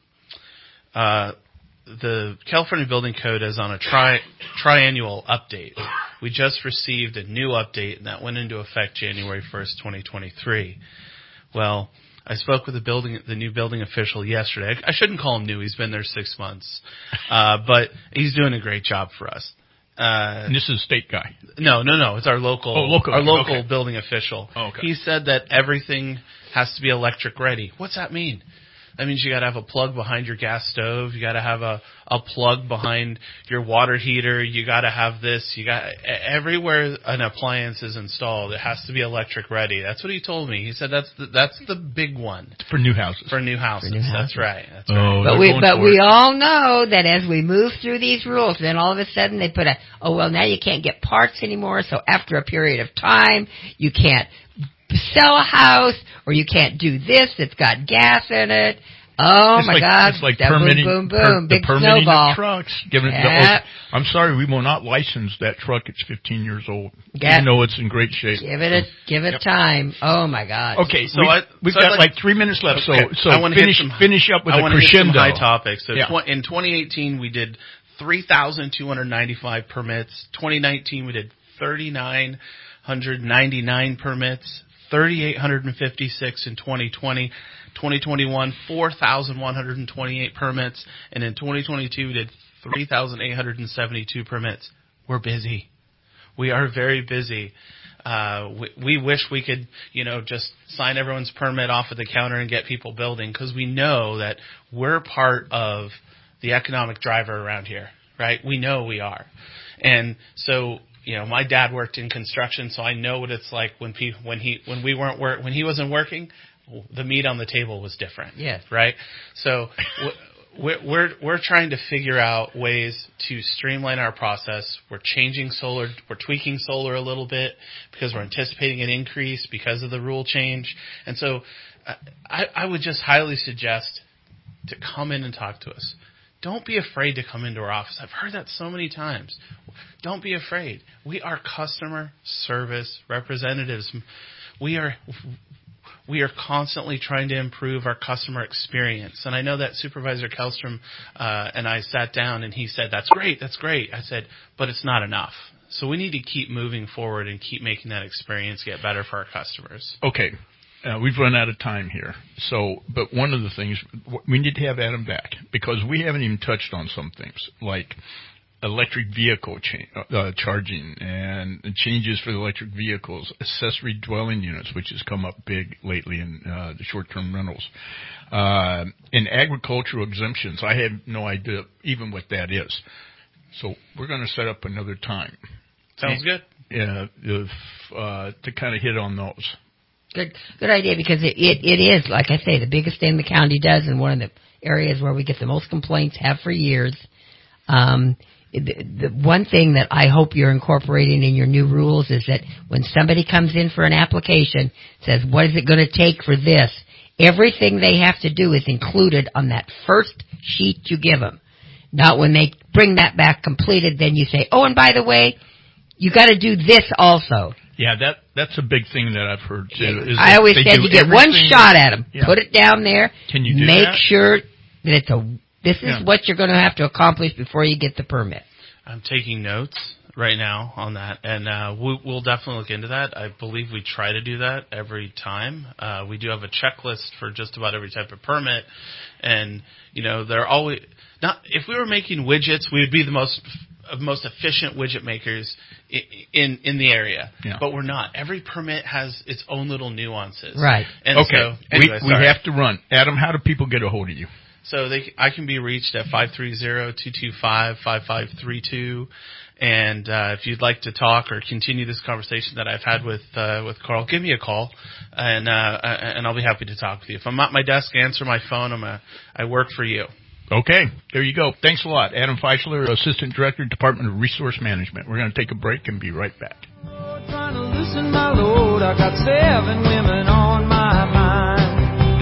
The California Building Code is on a triannual update. We just received a new update, and that went into effect January 1st, 2023. Well, I spoke with the new building official yesterday. I shouldn't call him new. He's been there 6 months. But he's doing a great job for us. And this is a state guy? No. It's our local building official. Oh, okay. He said that everything has to be electric ready. What's that mean? That means you got to have a plug behind your gas stove. You got to have a plug behind your water heater. You got to have this. You got everywhere an appliance is installed, it has to be electric ready. That's what he told me. He said that's the big one for new houses. That's right. Oh, but we all know that as we move through these rules, then all of a sudden they put now you can't get parts anymore. So after a period of time, you can't sell a house, or you can't do this that's got gas in it. Oh, my God. It's like that permitting, boom, boom, boom. Big permitting snowball. of trucks. I'm sorry, we will not license that truck. It's 15 years old. Even though it's in great shape. Give it time. Oh, my God. Okay, so we've got like 3 minutes left, so I want to finish up with a crescendo. I want to hit some high topics. So in 2018, we did 3,295 permits. 2019, we did 3,999 permits. 3,856 in 2020. 2021, 4,128 permits. And in 2022, we did 3,872 permits. We're busy. We are very busy. We wish we could, just sign everyone's permit off at the counter and get people building, because we know that we're part of the economic driver around here, right? We know we are. And so, my dad worked in construction, so I know what it's like when he wasn't working. The meat on the table was different. Yes. Right. So we're trying to figure out ways to streamline our process. We're changing solar. We're tweaking solar a little bit because we're anticipating an increase because of the rule change. And so I would just highly suggest to come in and talk to us. Don't be afraid to come into our office. I've heard that so many times. Don't be afraid. We are customer service representatives. We are constantly trying to improve our customer experience. And I know that Supervisor Kellstrom and I sat down and he said, that's great. I said, but it's not enough. So we need to keep moving forward and keep making that experience get better for our customers. Okay. we've run out of time here. So, but one of the things, we need to have Adam back because we haven't even touched on some things like electric vehicle charging and changes for the electric vehicles, accessory dwelling units, which has come up big lately in the short-term rentals, and agricultural exemptions. I have no idea even what that is. So we're going to set up another time. Sounds good. Yeah, to kind of hit on those. Good idea, because it is, like I say, the biggest thing the county does, and one of the areas where we get the most complaints, have for years. The one thing that I hope you're incorporating in your new rules is that when somebody comes in for an application, says, what is it going to take for this? Everything they have to do is included on that first sheet you give them. Not when they bring that back completed, then you say, oh, and by the way, you got to do this also. Yeah, that's a big thing that I've heard too. Is I always said you get one shot at them. Yeah. Put it down there. Can you do Make that? sure that this is what you're going to have to accomplish before you get the permit. I'm taking notes right now on that, and we'll definitely look into that. I believe we try to do that every time. We do have a checklist for just about every type of permit, and they're always not. If we were making widgets, we would be the most efficient widget makers in the area, but we're not. Every permit has its own little nuances. Right. And okay. So, anyway, we have to run. Adam, how do people get a hold of you? So I can be reached at 530-225-5532. And if you'd like to talk or continue this conversation that I've had with Carl, give me a call, and I'll be happy to talk with you. If I'm at my desk, answer my phone. I work for you. Okay, there you go. Thanks a lot. Adam Feischler, Assistant Director, Department of Resource Management. We're going to take a break and be right back. Trying to loosen my load, I got 7 women on my mind.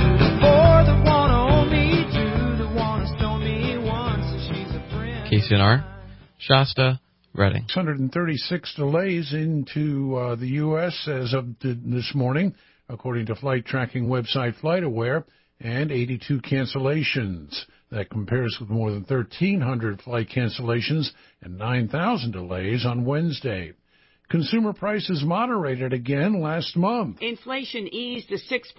4 that want to own me, 2 that want to stone me, 1 says she's a friend. KCNR, Shasta, Reading. 636 delays into the U.S. as of this morning, according to flight tracking website FlightAware, and 82 cancellations. That compares with more than 1,300 flight cancellations and 9,000 delays on Wednesday. Consumer prices moderated again last month. Inflation eased to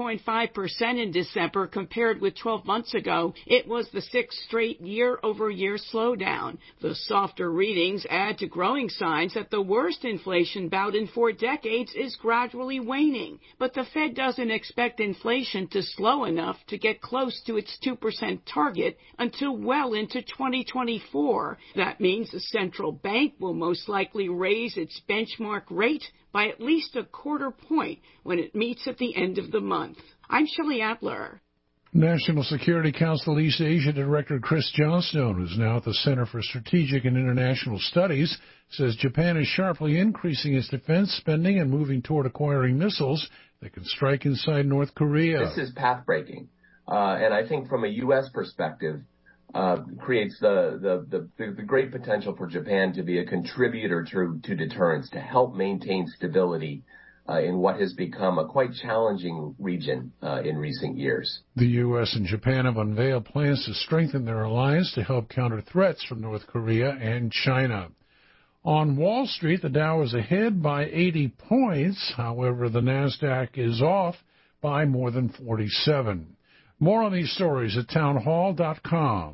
6.5% in December compared with 12 months ago. It was the 6th straight year-over-year slowdown. The softer readings add to growing signs that the worst inflation bout in 4 decades is gradually waning. But the Fed doesn't expect inflation to slow enough to get close to its 2% target until well into 2024. That means the central bank will most likely raise its benchmark rate by at least a quarter point when it meets at the end of the month. I'm Shelley Adler. National Security Council East Asia Director Chris Johnstone, who's now at the Center for Strategic and International Studies, says Japan is sharply increasing its defense spending and moving toward acquiring missiles that can strike inside North Korea. This is path-breaking, and I think from a U.S. perspective, creates the great potential for Japan to be a contributor to deterrence, to help maintain stability in what has become a quite challenging region in recent years. The U.S. and Japan have unveiled plans to strengthen their alliance to help counter threats from North Korea and China. On Wall Street, the Dow is ahead by 80 points. However, the NASDAQ is off by more than 47. More on these stories at townhall.com.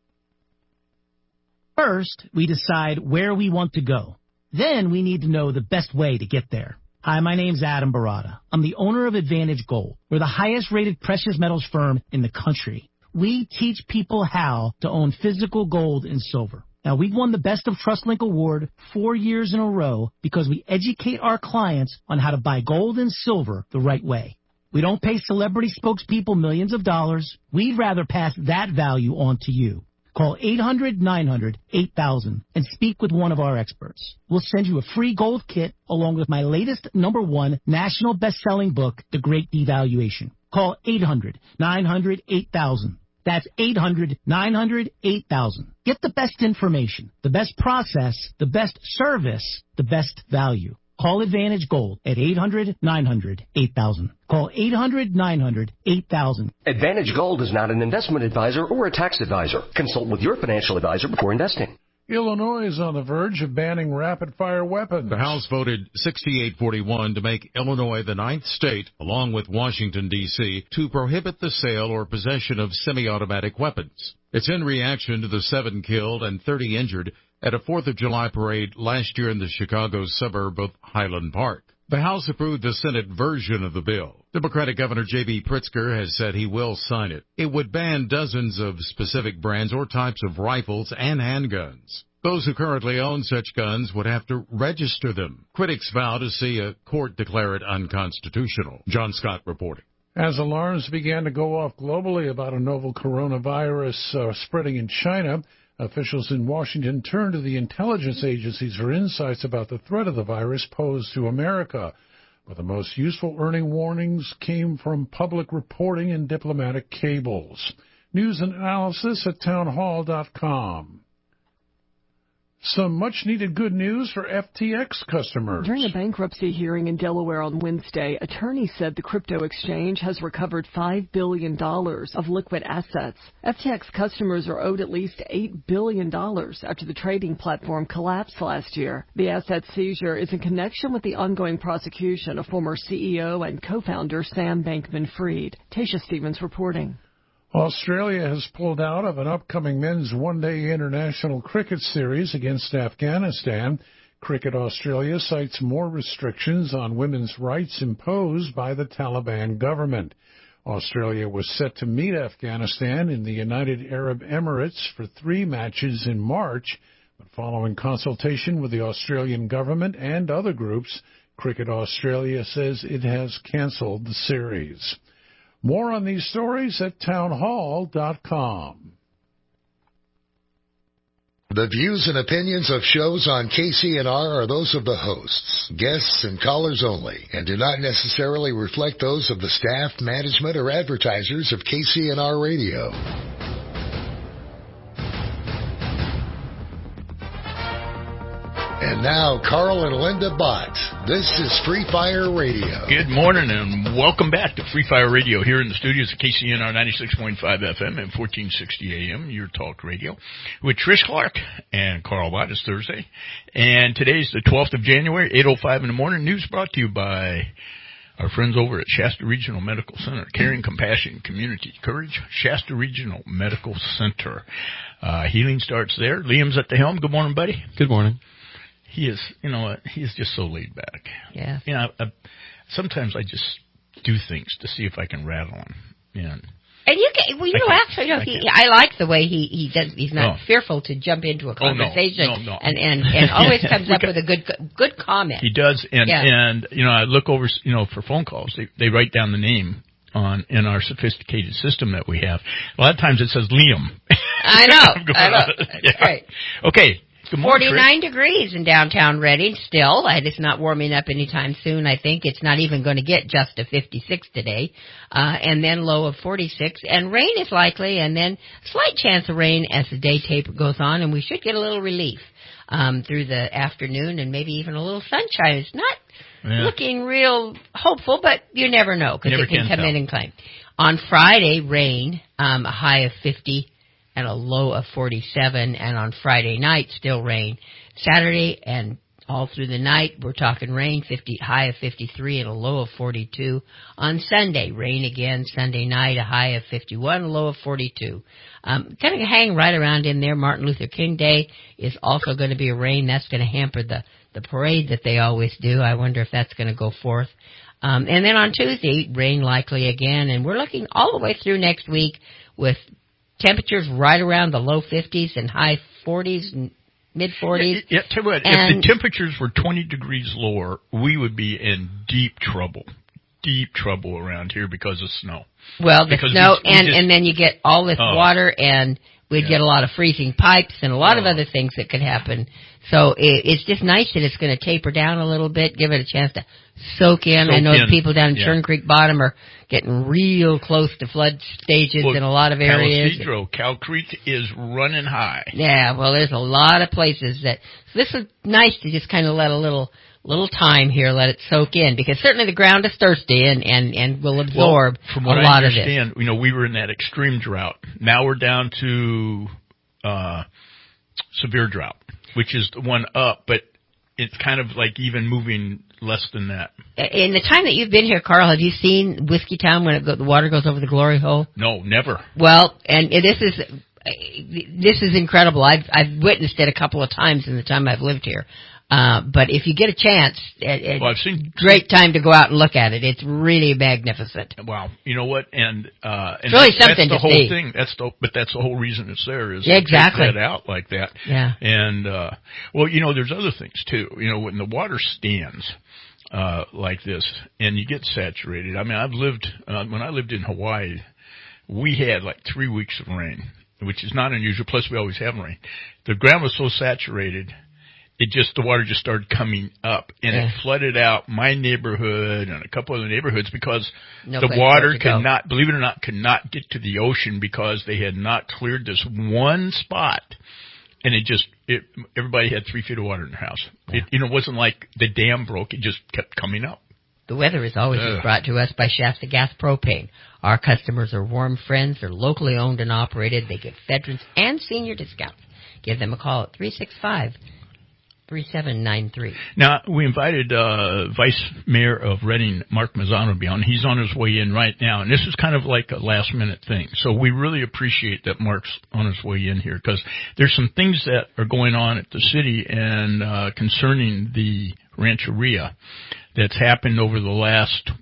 First, we decide where we want to go. Then we need to know the best way to get there. Hi, my name's Adam Barada. I'm the owner of Advantage Gold. We're the highest-rated precious metals firm in the country. We teach people how to own physical gold and silver. Now, we've won the Best of TrustLink Award 4 years in a row because we educate our clients on how to buy gold and silver the right way. We don't pay celebrity spokespeople millions of dollars. We'd rather pass that value on to you. Call 800-900-8000 and speak with one of our experts. We'll send you a free gold kit along with my latest #1 national best-selling book, The Great Devaluation. Call 800-900-8000. That's 800-900-8000. Get the best information, the best process, the best service, the best value. Call Advantage Gold at 800-900-8000. Call 800-900-8000. Advantage Gold is not an investment advisor or a tax advisor. Consult with your financial advisor before investing. Illinois is on the verge of banning rapid-fire weapons. The House voted 68-41 to make Illinois the 9th state, along with Washington, D.C., to prohibit the sale or possession of semi-automatic weapons. It's in reaction to the 7 killed and 30 injured at a 4th of July parade last year in the Chicago suburb of Highland Park. The House approved the Senate version of the bill. Democratic Governor J.B. Pritzker has said he will sign it. It would ban dozens of specific brands or types of rifles and handguns. Those who currently own such guns would have to register them. Critics vow to see a court declare it unconstitutional. John Scott reporting. As alarms began to go off globally about a novel coronavirus spreading in China, officials in Washington turned to the intelligence agencies for insights about the threat of the virus posed to America. But the most useful earning warnings came from public reporting and diplomatic cables. News and analysis at townhall.com. Some much-needed good news for FTX customers. During a bankruptcy hearing in Delaware on Wednesday, attorneys said the crypto exchange has recovered $5 billion of liquid assets. FTX customers are owed at least $8 billion after the trading platform collapsed last year. The asset seizure is in connection with the ongoing prosecution of former CEO and co-founder Sam Bankman-Fried. Tasha Stevens reporting. Australia has pulled out of an upcoming men's one-day international cricket series against Afghanistan. Cricket Australia cites more restrictions on women's rights imposed by the Taliban government. Australia was set to meet Afghanistan in the United Arab Emirates for 3 matches in March, but following consultation with the Australian government and other groups, Cricket Australia says it has canceled the series. More on these stories at townhall.com. The views and opinions of shows on KCNR are those of the hosts, guests, and callers only, and do not necessarily reflect those of the staff, management, or advertisers of KCNR Radio. And now, Carl and Linda Bott. This is Free Fire Radio. Good morning and welcome back to Free Fire Radio here in the studios of KCNR 96.5 FM and 1460 AM, your talk radio, with Trish Clark and Carl Bott. It's Thursday. And today's the 12th of January, 8:05 in the morning. News brought to you by our friends over at Shasta Regional Medical Center. Caring, compassion, community, courage. Shasta Regional Medical Center. Healing starts there. Liam's at the helm. Good morning, buddy. Good morning. He is, he is just so laid back. Yeah. Sometimes I just do things to see if I can rattle him. And you can, I like the way he does. He's not fearful to jump into a conversation and always comes up with a good comment. He does, and I look over, for phone calls. They write down the name in our sophisticated system that we have. A lot of times it says Liam. I know. That's right. Okay. Good morning, 49 degrees in downtown Reading still. It's not warming up anytime soon, I think. It's not even going to get just to 56 today. And then low of 46. And rain is likely, and then slight chance of rain as the day taper goes on, and we should get a little relief through the afternoon and maybe even a little sunshine. It's not looking real hopeful, but you never know because it can come in and claim. On Friday, rain, a high of 50. And a low of 47, and on Friday night, still rain. Saturday and all through the night, we're talking rain, high of 53 and a low of 42. On Sunday, rain again. Sunday night, a high of 51, a low of 42. Kind of hang right around in there. Martin Luther King Day is also going to be a rain. That's going to hamper the parade that they always do. I wonder if that's going to go forth. And then on Tuesday, rain likely again, and we're looking all the way through next week with temperatures right around the low 50s and high 40s and mid-40s. Yeah, tell you what, if the temperatures were 20 degrees lower, we would be in deep trouble around here because of snow. Well, the snow, and then you get all this water, and we'd get a lot of freezing pipes and a lot of other things that could happen. So it's just nice that it's going to taper down a little bit, give it a chance to soak in. I know the people down in Churn Creek Bottom are getting real close to flood stages in a lot of areas. Cow Creek is running high. Yeah, well, there's a lot of places that. So this is nice to just kind of let a little time here, let it soak in, because certainly the ground is thirsty and will absorb from what a lot I of understand, we were in that extreme drought. Now we're down to severe drought, which is the one up, but it's kind of like even moving less than that. In the time that you've been here, Carl, have you seen Whiskey Town when the water goes over the glory hole? No, never. Well, and this is incredible. I've witnessed it a couple of times in the time I've lived here. But if you get a chance, I've seen great time to go out and look at it. It's really magnificent. Wow, you know what? And it's really something that's the to whole see. thing. But that's the whole reason it's there is exactly to take that out like that. Yeah. And well, there's other things too. When the water stands like this and you get saturated. I mean, I've lived when I lived in Hawaii, we had like 3 weeks of rain, which is not unusual. Plus, we always have rain. The ground was so saturated. The water just started coming up, and it flooded out my neighborhood and a couple other neighborhoods because the water could not, believe it or not, could not get to the ocean because they had not cleared this one spot. And everybody had 3 feet of water in their house. Yeah. It wasn't like the dam broke. It just kept coming up. The weather is always brought to us by Shasta Gas Propane. Our customers are warm friends. They're locally owned and operated. They give veterans and senior discounts. Give them a call at 365-3793. Now, we invited Vice Mayor of Redding, Mark Mazzano, to be on. He's on his way in right now, and this is kind of like a last-minute thing. So we really appreciate that Mark's on his way in here because there's some things that are going on at the city and concerning the Rancheria that's happened over the last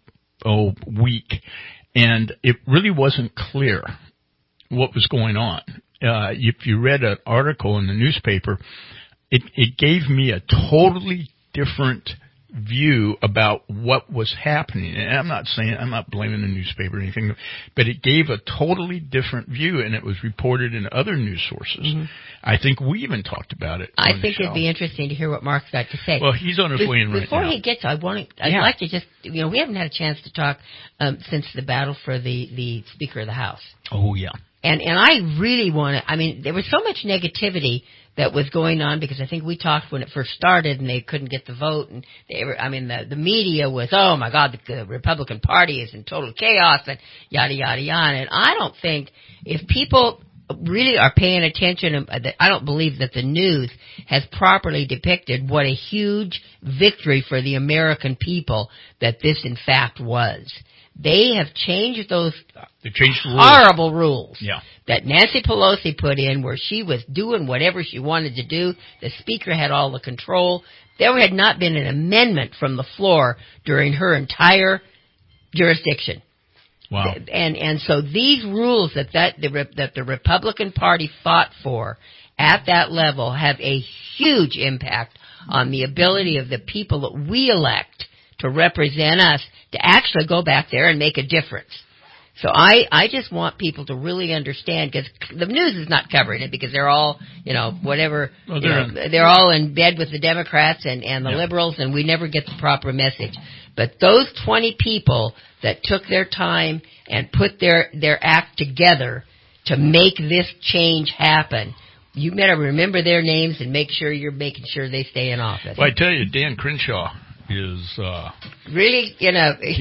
week, and it really wasn't clear what was going on. If you read an article in the newspaper, it gave me a totally different view about what was happening. And I'm not blaming the newspaper or anything, but it gave a totally different view, and it was reported in other news sources. Mm-hmm. I think we even talked about it. I think it'd be interesting to hear what Mark's got to say. Well, he's on his way in right now. Before he gets, I'd like to just, we haven't had a chance to talk since the battle for the Speaker of the House. Oh, yeah. And I really want to, there was so much negativity that was going on because I think we talked when it first started and they couldn't get the vote and the media was, oh my God, the Republican Party is in total chaos and yada, yada, yada. And I don't think if people really are paying attention, I don't believe that the news has properly depicted what a huge victory for the American people that this in fact was. They have changed those horrible rules that Nancy Pelosi put in where she was doing whatever she wanted to do. The Speaker had all the control. There had not been an amendment from the floor during her entire jurisdiction. Wow. And so these rules that the Republican Party fought for at that level have a huge impact on the ability of the people that we elect to represent us to actually go back there and make a difference. So I just want people to really understand, because the news is not covering it because they're all, whatever, they're all in bed with the Democrats and the liberals, and we never get the proper message. But those 20 people that took their time and put their act together to make this change happen, you better remember their names and make sure you're making sure they stay in office. Well, I tell you, Dan Crenshaw is really, I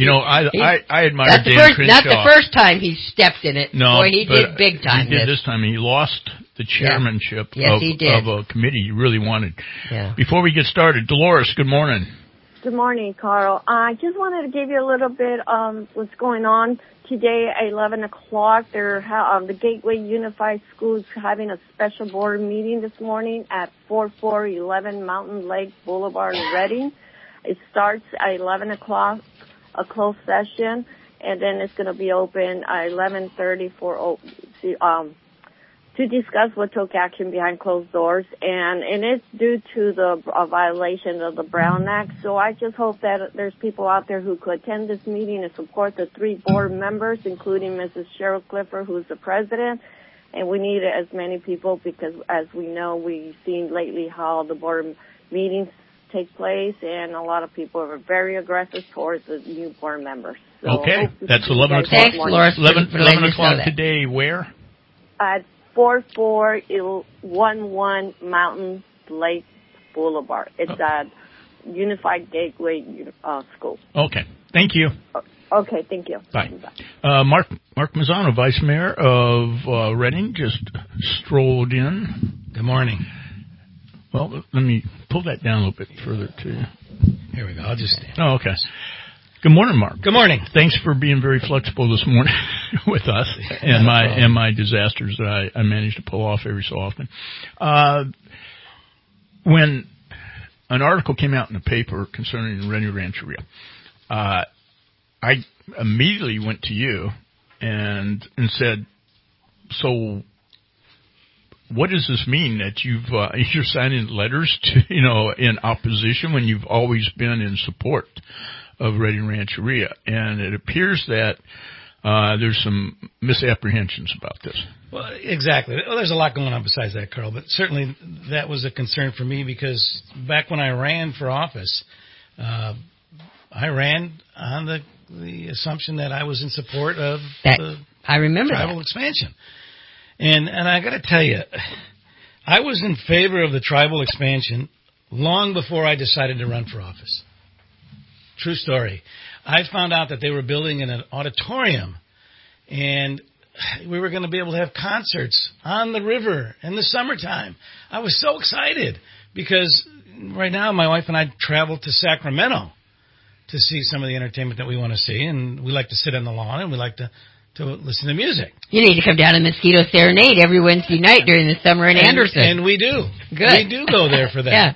admire Dan Crenshaw. Not the first time he stepped in it. No, boy, he did big time. He did this time. He lost the chairmanship of a committee he really wanted. Yeah. Before we get started, Dolores, good morning. Good morning, Carl. I just wanted to give you a little bit what's going on today at 11 o'clock. The Gateway Unified Schools having a special board meeting this morning at 4411 Mountain Lake Boulevard in Redding. It starts at 11 o'clock, a closed session, and then it's going to be open at 11:30 to discuss what took action behind closed doors. And it's due to the violation of the Brown Act. So I just hope that there's people out there who could attend this meeting and support the 3 board members, including Mrs. Cheryl Clifford, who's the president. And we need as many people because, as we know, we've seen lately how the board meetings take place, and a lot of people are very aggressive towards the new board members. So okay, that's 11 o'clock. Thanks, Laura, 11 o'clock today. Where? At 4411 Mountain Lake Boulevard. It's at Unified Gateway School. Okay, thank you. Okay, thank you. Bye. Mark Mazzano, Vice Mayor of Redding, just strolled in. Good morning. Well, let me pull that down a little bit further to you. Here we go. I'll just stand. Oh, okay. Good morning, Mark. Good morning. Thanks for being very flexible this morning with us and my disasters that I manage to pull off every so often. When an article came out in the paper concerning Redding Rancheria, I immediately went to you and said, so what does this mean that you're signing letters to, in opposition when you've always been in support of Redding Rancheria? And it appears that there's some misapprehensions about this. Well, exactly. Well, there's a lot going on besides that, Carl, but certainly that was a concern for me because back when I ran for office, I ran on the assumption that I was in support of the tribal expansion. And I got to tell you, I was in favor of the tribal expansion long before I decided to run for office. True story. I found out that they were building an auditorium, and we were going to be able to have concerts on the river in the summertime. I was so excited because right now my wife and I travel to Sacramento to see some of the entertainment that we want to see, and we like to sit on the lawn and we like to listen to music. You need to come down to Mosquito Serenade every Wednesday night during the summer in Anderson. And we do. Good. We do go there for that.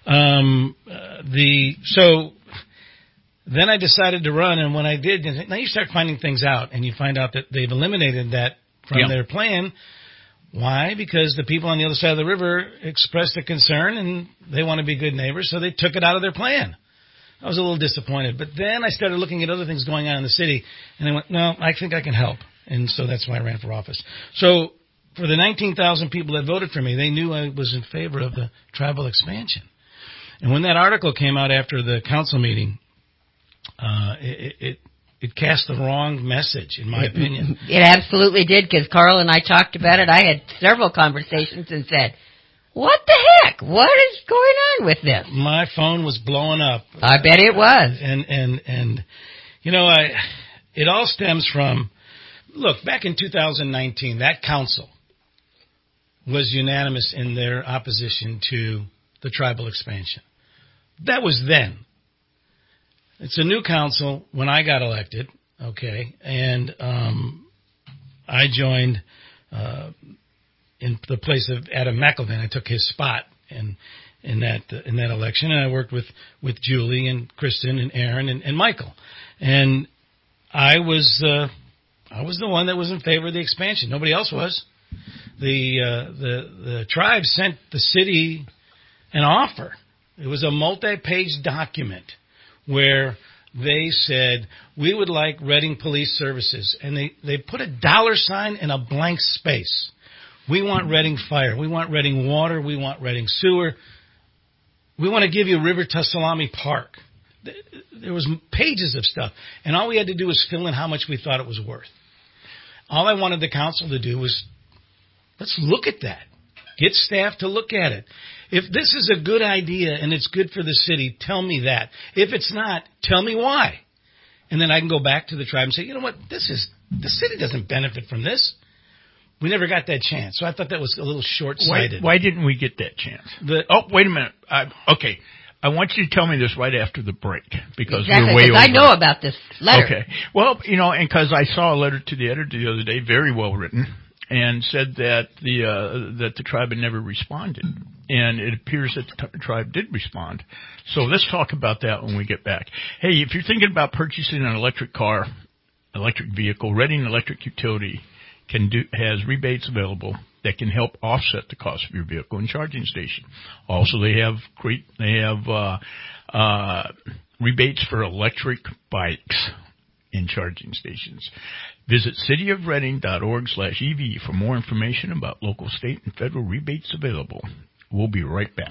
So then I decided to run, and when I did, now you start finding things out, and you find out that they've eliminated that from their plan. Why? Because the people on the other side of the river expressed a concern, and they want to be good neighbors, so they took it out of their plan. I was a little disappointed. But then I started looking at other things going on in the city, and I went, no, I think I can help. And so that's why I ran for office. So for the 19,000 people that voted for me, they knew I was in favor of the tribal expansion. And when that article came out after the council meeting, it cast the wrong message, in my opinion. It absolutely did, because Carl and I talked about it. I had several conversations and said, what the heck? What is going on with this? My phone was blowing up. I bet it was. And it all stems from, look, back in 2019, that council was unanimous in their opposition to the tribal expansion. That was then. It's a new council when I got elected, okay, and I joined in the place of Adam McElveen. I took his spot in that election, and I worked with Julie and Kristen and Aaron and Michael, and I was the one that was in favor of the expansion. Nobody else was. The tribe sent the city an offer. It was a multi-page document where they said, we would like Redding Police Services. And they put a $sign in a blank space. We want Redding Fire. We want Redding Water. We want Redding Sewer. We want to give you River Tusalami Park. There was pages of stuff. And all we had to do was fill in how much we thought it was worth. All I wanted the council to do was, let's look at that. Get staff to look at it. If this is a good idea and it's good for the city, tell me that. If it's not, tell me why. And then I can go back to the tribe and say, you know what, the city doesn't benefit from this. We never got that chance. So I thought that was a little short-sighted. Why didn't we get that chance? Wait a minute. Okay. I want you to tell me this right after the break, because we're way over. I know about this letter. Okay. Well, and because I saw a letter to the editor the other day, very well written, and said that the tribe had never responded. And it appears that the tribe did respond. So let's talk about that when we get back. Hey, if you're thinking about purchasing an electric vehicle, Redding Electric Utility has rebates available that can help offset the cost of your vehicle and charging station. Also, they have rebates for electric bikes in charging stations. Visit cityofredding.org/EV for more information about local, state, and federal rebates available. We'll be right back.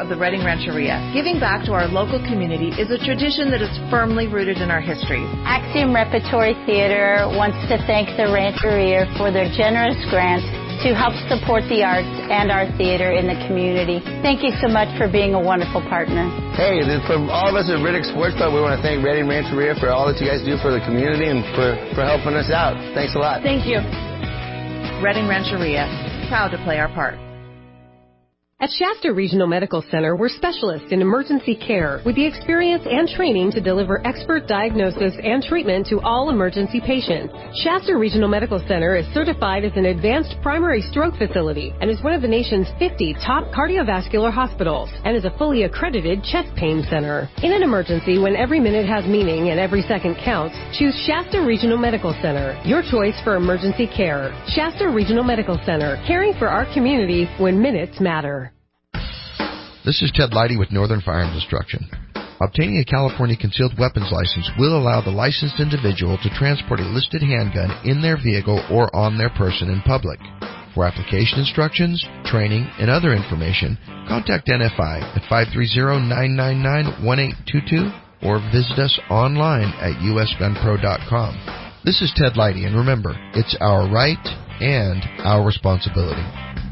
of the Redding Rancheria. Giving back to our local community is a tradition that is firmly rooted in our history. Axiom Repertory Theater wants to thank the Rancheria for their generous grant to help support the arts and our theater in the community. Thank you so much for being a wonderful partner. Hey, from all of us at Riddick Sports Club, we want to thank Redding Rancheria for all that you guys do for the community and for helping us out. Thanks a lot. Thank you. Redding Rancheria, proud to play our part. At Shasta Regional Medical Center, we're specialists in emergency care with the experience and training to deliver expert diagnosis and treatment to all emergency patients. Shasta Regional Medical Center is certified as an advanced primary stroke facility and is one of the nation's 50 top cardiovascular hospitals and is a fully accredited chest pain center. In an emergency, when every minute has meaning and every second counts, choose Shasta Regional Medical Center, your choice for emergency care. Shasta Regional Medical Center, caring for our community when minutes matter. This is Ted Leidy with Northern Firearms Instruction. Obtaining a California concealed weapons license will allow the licensed individual to transport a listed handgun in their vehicle or on their person in public. For application instructions, training, and other information, contact NFI at 530-999-1822 or visit us online at usgunpro.com. This is Ted Leidy, and remember, it's our right and our responsibility.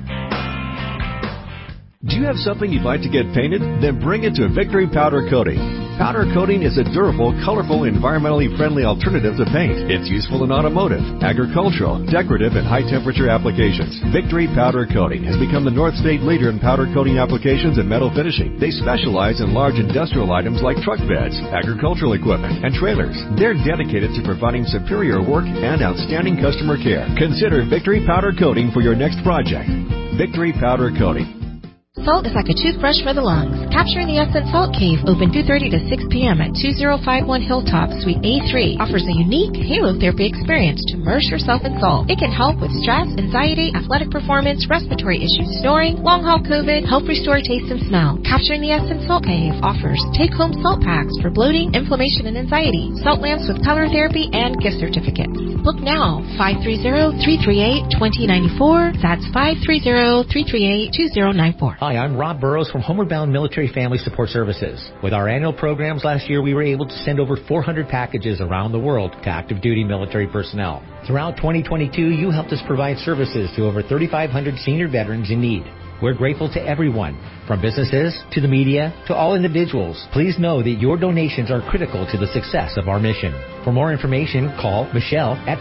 Do you have something you'd like to get painted? Then bring it to Victory Powder Coating. Powder coating is a durable, colorful, environmentally friendly alternative to paint. It's useful in automotive, agricultural, decorative, and high-temperature applications. Victory Powder Coating has become the North State leader in powder coating applications and metal finishing. They specialize in large industrial items like truck beds, agricultural equipment, and trailers. They're dedicated to providing superior work and outstanding customer care. Consider Victory Powder Coating for your next project. Victory Powder Coating. Salt is like a toothbrush for the lungs. Capturing the Essence Salt Cave, open 2:30 to 6 p.m. at 2051 Hilltop, Suite A3, offers a unique halo therapy experience to immerse yourself in salt. It can help with stress, anxiety, athletic performance, respiratory issues, snoring, long-haul COVID, help restore taste and smell. Capturing the Essence Salt Cave offers take-home salt packs for bloating, inflammation, and anxiety, salt lamps with color therapy, and gift certificates. Book now, 530-338-2094. That's 530-338-2094. Hi, I'm Rob Burrows from Homeward Bound Military Family Support Services. With our annual programs last year, we were able to send over 400 packages around the world to active duty military personnel. Throughout 2022, you helped us provide services to over 3,500 senior veterans in need. We're grateful to everyone, from businesses to the media to all individuals. Please know that your donations are critical to the success of our mission. For more information, call Michelle at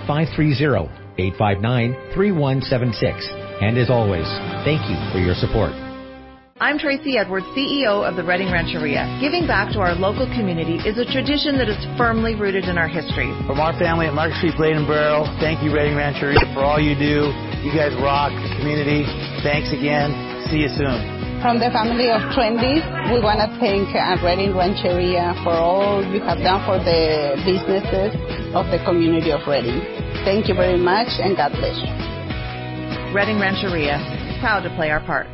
530-859-3176. And as always, thank you for your support. I'm Tracy Edwards, CEO of the Redding Rancheria. Giving back to our local community is a tradition that is firmly rooted in our history. From our family at Market Street Blade and Barrel, thank you, Redding Rancheria, for all you do. You guys rock the community. Thanks again. See you soon. From the family of Trendies, we want to thank Redding Rancheria for all you have done for the businesses of the community of Redding. Thank you very much, and God bless you. Redding Rancheria, proud to play our part.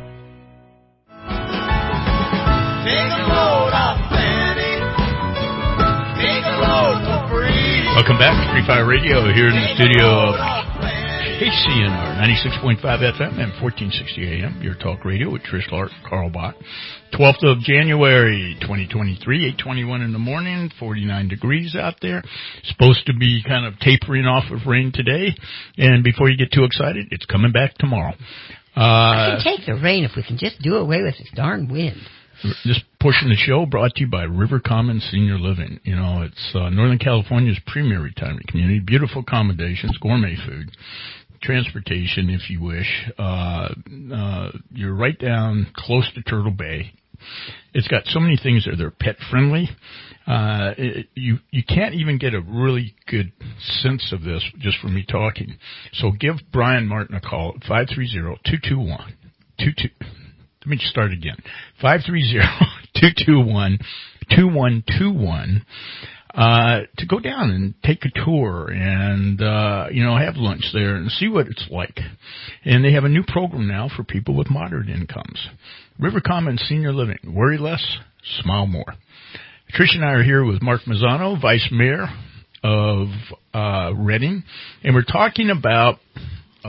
Take a load off Fanny. Take a load for free. Welcome back to Free Fire Radio here in the studio of KCNR 96.5 FM and 1460 AM. Your talk radio with Trish Lark, Carl Bach. 12th of January 2023, 8:21 in the morning, 49 degrees out there. Supposed to be kind of tapering off of rain today. And before you get too excited, it's coming back tomorrow. I can take the rain if we can just do away with this darn wind. This portion of the show brought to you by River Commons Senior Living. You know, it's Northern California's premier retirement community. Beautiful accommodations, gourmet food, transportation, if you wish. You're right down close to Turtle Bay. It's got so many things there. They're pet friendly. You can't even get a really good sense of this just from me talking. So give Brian Martin a call at 530-221-22. Let me just start again. 530-221-2121 to go down and take a tour and have lunch there and see what it's like. And they have a new program now for people with moderate incomes. River Commons Senior Living. Worry less, smile more. Trish and I are here with Mark Mazzano, Vice Mayor of Redding, and we're talking about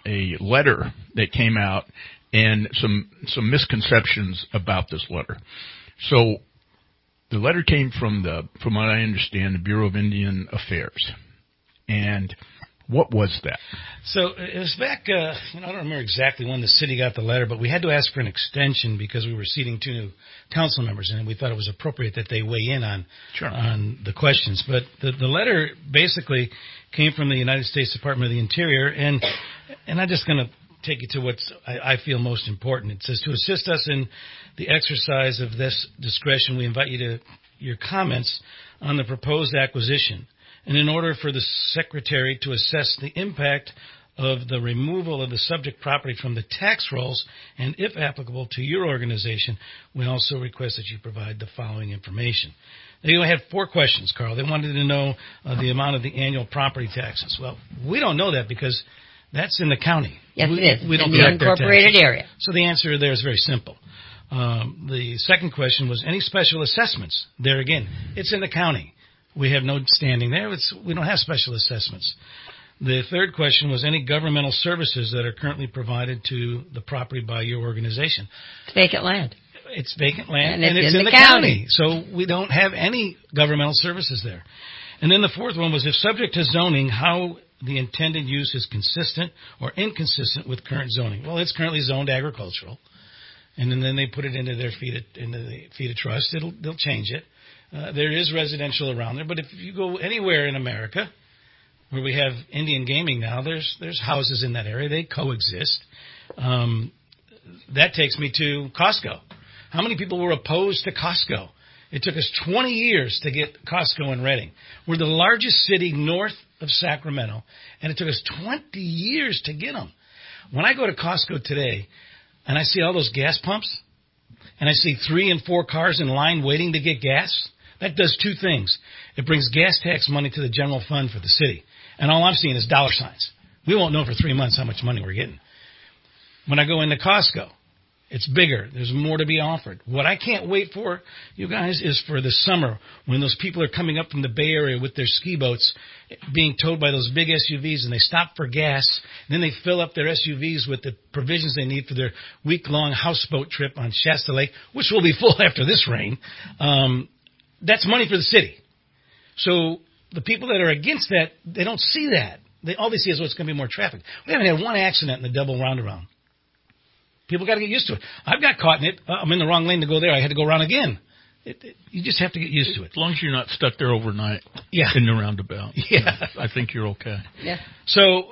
a letter that came out and some misconceptions about this letter. So the letter came from what I understand, the Bureau of Indian Affairs. And what was that? So it was back, I don't remember exactly when the city got the letter, but we had to ask for an extension because we were seating 2 new council members, and we thought it was appropriate that they weigh in on the questions. But the letter basically came from the United States Department of the Interior, and I'm just going to take you to what I feel most important. It says, to assist us in the exercise of this discretion, we invite you to your comments on the proposed acquisition. And in order for the Secretary to assess the impact of the removal of the subject property from the tax rolls, and if applicable to your organization, we also request that you provide the following information. They had 4 questions, Carl. They wanted to know the amount of the annual property taxes. Well, we don't know that because that's in the county. Yes, it is. We don't in the collect their unincorporated taxes. area. So the answer there is very simple. The second question was any special assessments. There again, it's in the county. We have no standing there. We don't have special assessments. The third question was any governmental services that are currently provided to the property by your organization. It's vacant land. It's vacant land, and it's in the county. So we don't have any governmental services there. And then the fourth one was if subject to zoning, how the intended use is consistent or inconsistent with current zoning. Well, it's currently zoned agricultural, and then they put it into their the FEDA trust. They'll change it. There is residential around there, but if you go anywhere in America where we have Indian gaming now, there's houses in that area. They coexist. That takes me to Costco. How many people were opposed to Costco? It took us 20 years to get Costco in Redding. We're the largest city north of Sacramento, and it took us 20 years to get them. When I go to Costco today and I see all those gas pumps, and I see 3 and 4 cars in line waiting to get gas, that does 2 things. It brings gas tax money to the general fund for the city. And all I'm seeing is dollar signs. We won't know for 3 months how much money we're getting. When I go into Costco, it's bigger. There's more to be offered. What I can't wait for, you guys, is for the summer when those people are coming up from the Bay Area with their ski boats being towed by those big SUVs, and they stop for gas. And then they fill up their SUVs with the provisions they need for their week-long houseboat trip on Shasta Lake, which will be full after this rain. That's money for the city. So the people that are against that, they don't see that. All they see is what's going to be more traffic. We haven't had one accident in the double roundabout. People got to get used to it. I've got caught in it. I'm in the wrong lane to go there. I had to go around again. You just have to get used to it. As long as you're not stuck there overnight in the roundabout. Yeah. I think you're okay. Yeah. So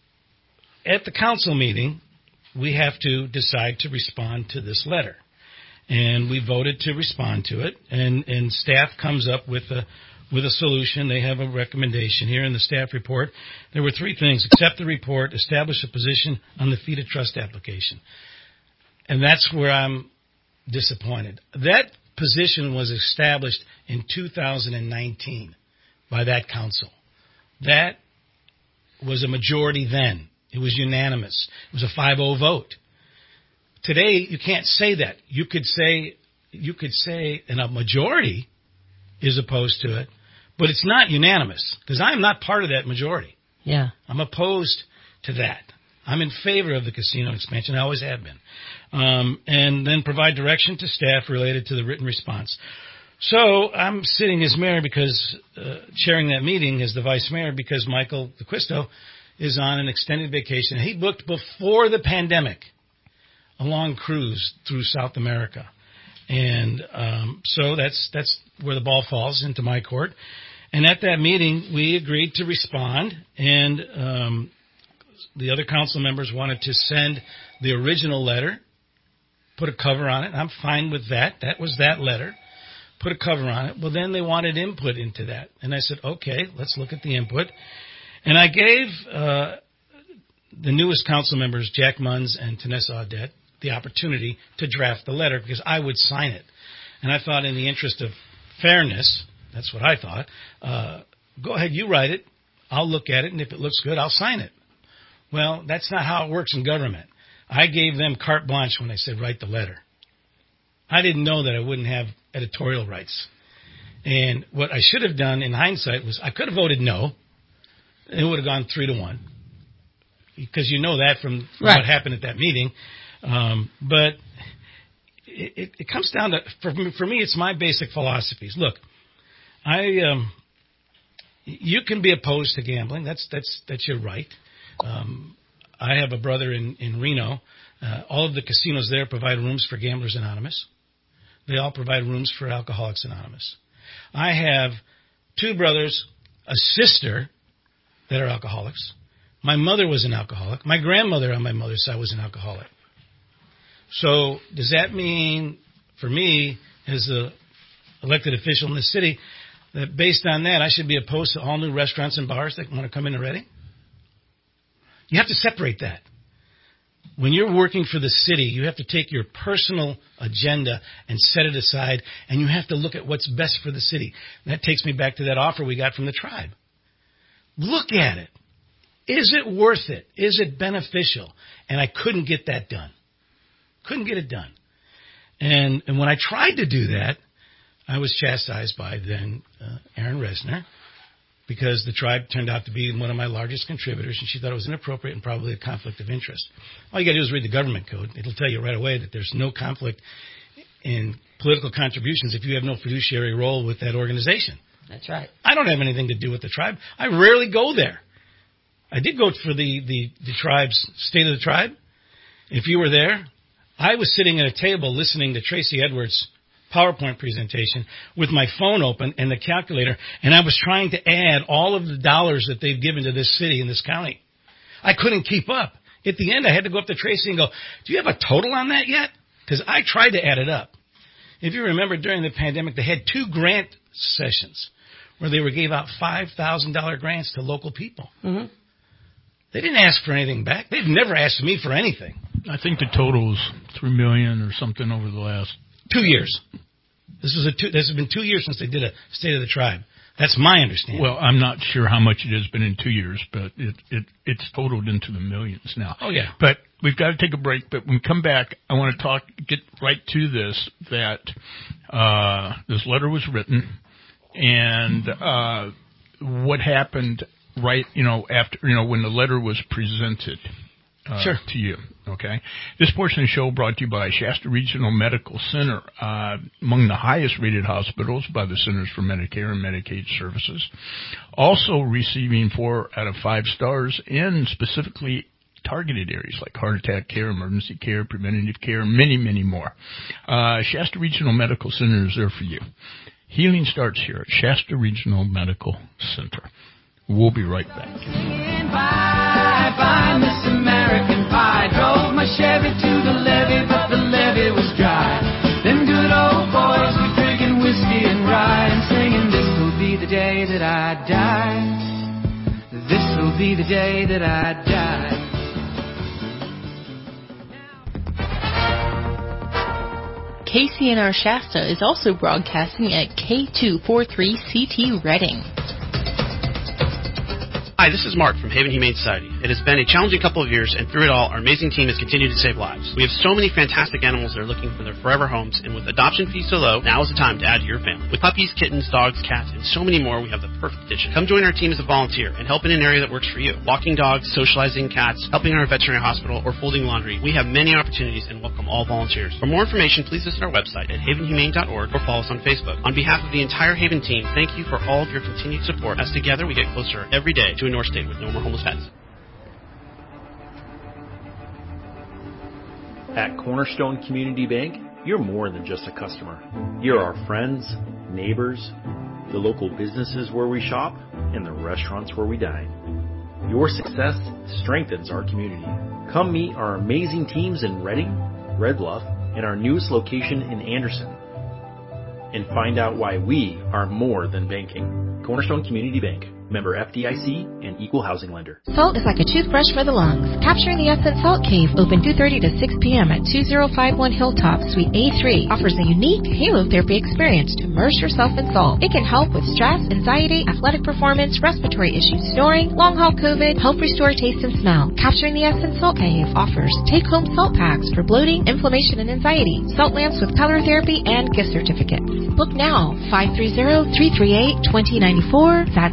at the council meeting, we have to decide to respond to this letter. And we voted to respond to it. And staff comes up with a solution. They have a recommendation here in the staff report. There were 3 things. Accept the report, establish a position on the FEDA trust application. And that's where I'm disappointed. That position was established in 2019 by that council. That was a majority then. It was unanimous. It was a 5-0 vote. Today, you can't say that. You could say, and a majority is opposed to it, but it's not unanimous because I'm not part of that majority. Yeah. I'm opposed to that. I'm in favor of the casino expansion. I always have been. And then provide direction to staff related to the written response. So I'm sitting as mayor because, chairing that meeting as the vice mayor because Michael DeQuisto is on an extended vacation. He booked before the pandemic a long cruise through South America. And so that's where the ball falls into my court. And at that meeting, we agreed to respond, and the other council members wanted to send the original letter, put a cover on it. I'm fine with that. That was that letter. Put a cover on it. Well, then they wanted input into that. And I said, okay, let's look at the input. And I gave the newest council members, Jack Munns and Tanessa Audette, the opportunity to draft the letter because I would sign it. And I thought in the interest of fairness, that's what I thought, go ahead, you write it. I'll look at it, and if it looks good, I'll sign it. Well, that's not how it works in government. I gave them carte blanche when I said write the letter. I didn't know that I wouldn't have editorial rights. And what I should have done in hindsight was I could have voted no. It would have gone 3-1. because you know that from Right. what happened at that meeting. But it comes down to, for me, it's my basic philosophies. Look, you can be opposed to gambling. That's your right. I have a brother in Reno. All of the casinos there provide rooms for Gamblers Anonymous. They all provide rooms for Alcoholics Anonymous. I have 2 brothers, a sister that are alcoholics. My mother was an alcoholic. My grandmother on my mother's side was an alcoholic. So does that mean, for me, as an elected official in the city, that based on that, I should be opposed to all new restaurants and bars that want to come into Reading? You have to separate that. When you're working for the city, you have to take your personal agenda and set it aside, and you have to look at what's best for the city. And that takes me back to that offer we got from the tribe. Look at it. Is it worth it? Is it beneficial? And I couldn't get that done. Couldn't get it done. And when I tried to do that, I was chastised by then Aaron Resner, because the tribe turned out to be one of my largest contributors, and she thought it was inappropriate and probably a conflict of interest. All you got to do is read the government code. It'll tell you right away that there's no conflict in political contributions if you have no fiduciary role with that organization. That's right. I don't have anything to do with the tribe. I rarely go there. I did go for the tribe's State of the Tribe. If you were there, I was sitting at a table listening to Tracy Edwards' PowerPoint presentation with my phone open and the calculator, and I was trying to add all of the dollars that they've given to this city and this county. I couldn't keep up. At the end, I had to go up to Tracy and go, do you have a total on that yet? Because I tried to add it up. If you remember, during the pandemic, they had 2 grant sessions where they gave out $5,000 grants to local people. Mm-hmm. They didn't ask for anything back. They've never asked me for anything. I think the total is $3 million or something over the last 2 years. This has been 2 years since they did a State of the Tribe. That's my understanding. Well, I'm not sure how much it has been in 2 years, but it's totaled into the millions now. Oh, yeah. But we've got to take a break. But when we come back, I want to get right to this, that this letter was written, and what happened right, after, when the letter was presented sure. to you. Okay. This portion of the show brought to you by Shasta Regional Medical Center, among the highest rated hospitals by the Centers for Medicare and Medicaid Services. Also receiving 4 out of 5 stars in specifically targeted areas like heart attack care, emergency care, preventative care, many, many more. Shasta Regional Medical Center is there for you. Healing starts here at Shasta Regional Medical Center. We'll be right back. Bye, Miss American Pie. Drove my Chevy to the levee, but the levee was dry. Them good old boys were drinking whiskey and rye and singing, this will be the day that I die. This will be the day that I die. KCNR Shasta is also broadcasting at K243CT Reading. Hi, this is Mark from Haven Humane Society. It has been a challenging couple of years, and through it all, our amazing team has continued to save lives. We have so many fantastic animals that are looking for their forever homes, and with adoption fees so low, now is the time to add to your family. With puppies, kittens, dogs, cats, and so many more, we have the perfect addition. Come join our team as a volunteer and help in an area that works for you. Walking dogs, socializing cats, helping our veterinary hospital, or folding laundry. We have many opportunities and welcome all volunteers. For more information, please visit our website at havenhumane.org or follow us on Facebook. On behalf of the entire Haven team, thank you for all of your continued support, as together we get closer every day to a North State with no more homeless pets. At Cornerstone Community Bank, you're more than just a customer. You're our friends, neighbors, the local businesses where we shop, and the restaurants where we dine. Your success strengthens our community. Come meet our amazing teams in Reading, Red Bluff, and our newest location in Anderson. And find out why we are more than banking. Cornerstone Community Bank. Member FDIC and Equal Housing Lender. Salt is like a toothbrush for the lungs. Capturing the Essence Salt Cave, open 2:30 to 6 p.m. at 2051 Hilltop, Suite A3, offers a unique halo therapy experience to immerse yourself in salt. It can help with stress, anxiety, athletic performance, respiratory issues, snoring, long-haul COVID, help restore taste and smell. Capturing the Essence Salt Cave offers take-home salt packs for bloating, inflammation, and anxiety, salt lamps with color therapy, and gift certificates. Book now, 530-338-2094. That's 530-338-2094.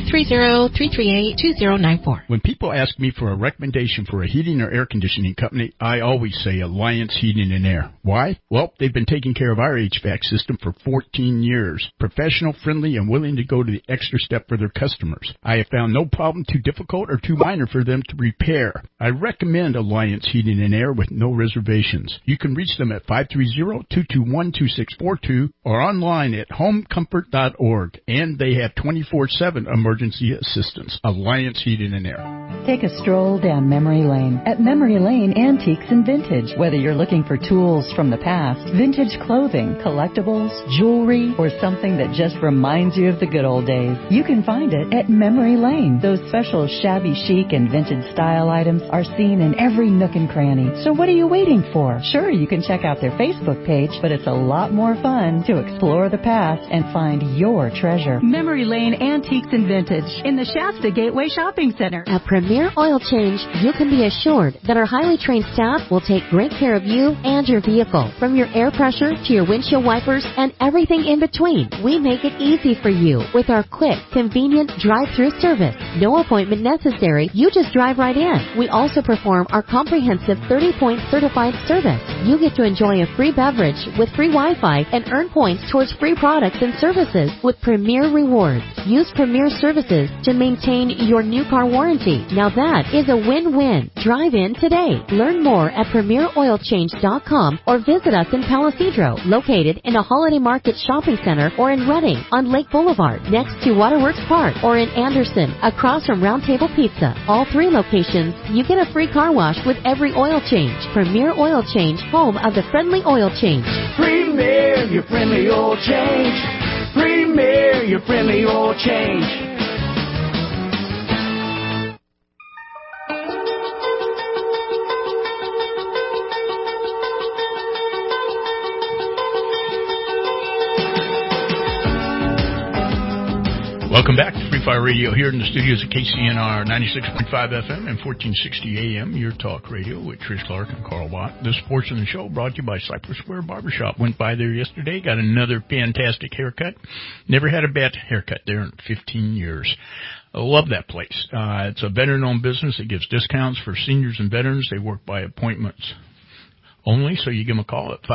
230-338-2094. When people ask me for a recommendation for a heating or air conditioning company, I always say Alliance Heating and Air. Why? Well, they've been taking care of our HVAC system for 14 years. Professional, friendly, and willing to go to the extra step for their customers. I have found no problem too difficult or too minor for them to repair. I recommend Alliance Heating and Air with no reservations. You can reach them at 530-221-2642 or online at homecomfort.org. And they have 24/7 emergency assistance. Alliance Heating and Air. Take a stroll down memory lane at Memory Lane Antiques and Vintage. Whether you're looking for tools from the past, vintage clothing, collectibles, jewelry, or something that just reminds you of the good old days, you can find it at Memory Lane. Those special shabby chic and vintage style items are seen in every nook and cranny. So what are you waiting for? Sure, you can check out their Facebook page, but it's a lot more fun to explore the past and find your treasure. Memory Lane Antiques and Vintage in the Shasta Gateway Shopping Center. At Premier Oil Change, you can be assured that our highly trained staff will take great care of you and your vehicle. From your air pressure to your windshield wipers and everything in between, we make it easy for you with our quick, convenient drive-through service. No appointment necessary. You just drive right in. We also perform our comprehensive 30-point certified service. You get to enjoy a free beverage with free Wi-Fi and earn points towards free products and services with Premier Rewards. Use Premier Services to maintain your new car warranty. Now that is a win-win. Drive in today. Learn more at PremierOilChange.com or visit us in Palisadro, located in a Holiday Market shopping center, or in Redding on Lake Boulevard next to Waterworks Park, or in Anderson across from Round Table Pizza. All three locations, you get a free car wash with every oil change. Premier Oil Change, home of the friendly oil change. Premier, your friendly oil change. Premier, your friendly oil change. Welcome back to Free Fire Radio here in the studios of KCNR 96.5 FM and 1460 AM, your talk radio with Trish Clark and Carl Watt. This portion of the show brought to you by Cypress Square Barbershop. Went by there yesterday, got another fantastic haircut. Never had a bad haircut there in 15 years. I love that place. It's a veteran-owned business. It gives discounts for seniors and veterans. They work by appointments only, so you give them a call at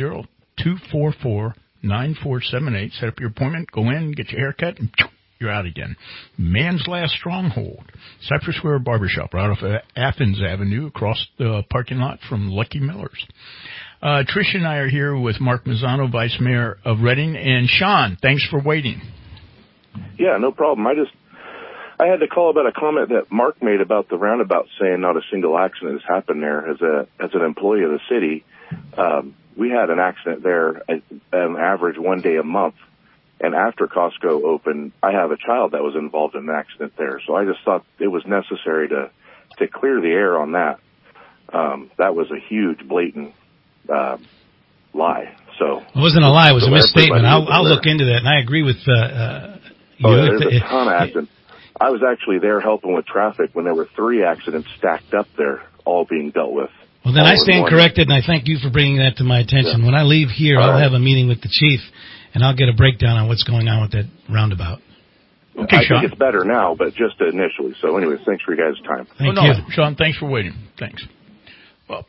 530-244-9478. Set up your appointment, go in, get your haircut, and you're out again. Man's Last Stronghold, Cypress Square Barbershop, right off of Athens Avenue, across the parking lot from Lucky Miller's. Trish and I are here with Mark Mazzano, Vice Mayor of Redding, and Sean, thanks for waiting. Yeah, no problem. I had to call about a comment that Mark made about the roundabout, saying not a single accident has happened there. As an employee of the city, we had an accident there at an average one day a month. And after Costco opened, I have a child that was involved in an accident there. So I just thought it was necessary to clear the air on that. That was a huge, blatant lie. So it wasn't a lie; it was a misstatement. I'll look into that, and I agree with you. There's a ton of accidents. I was actually there helping with traffic when there were 3 accidents stacked up there, all being dealt with. Well, then I stand corrected, and I thank you for bringing that to my attention. Yeah. When I leave here, I'll have a meeting with the chief, and I'll get a breakdown on what's going on with that roundabout. Okay, I think it's better now, but just initially. So anyways, thanks for your guys' time. Thank you. Sean, thanks for waiting. Thanks. Well,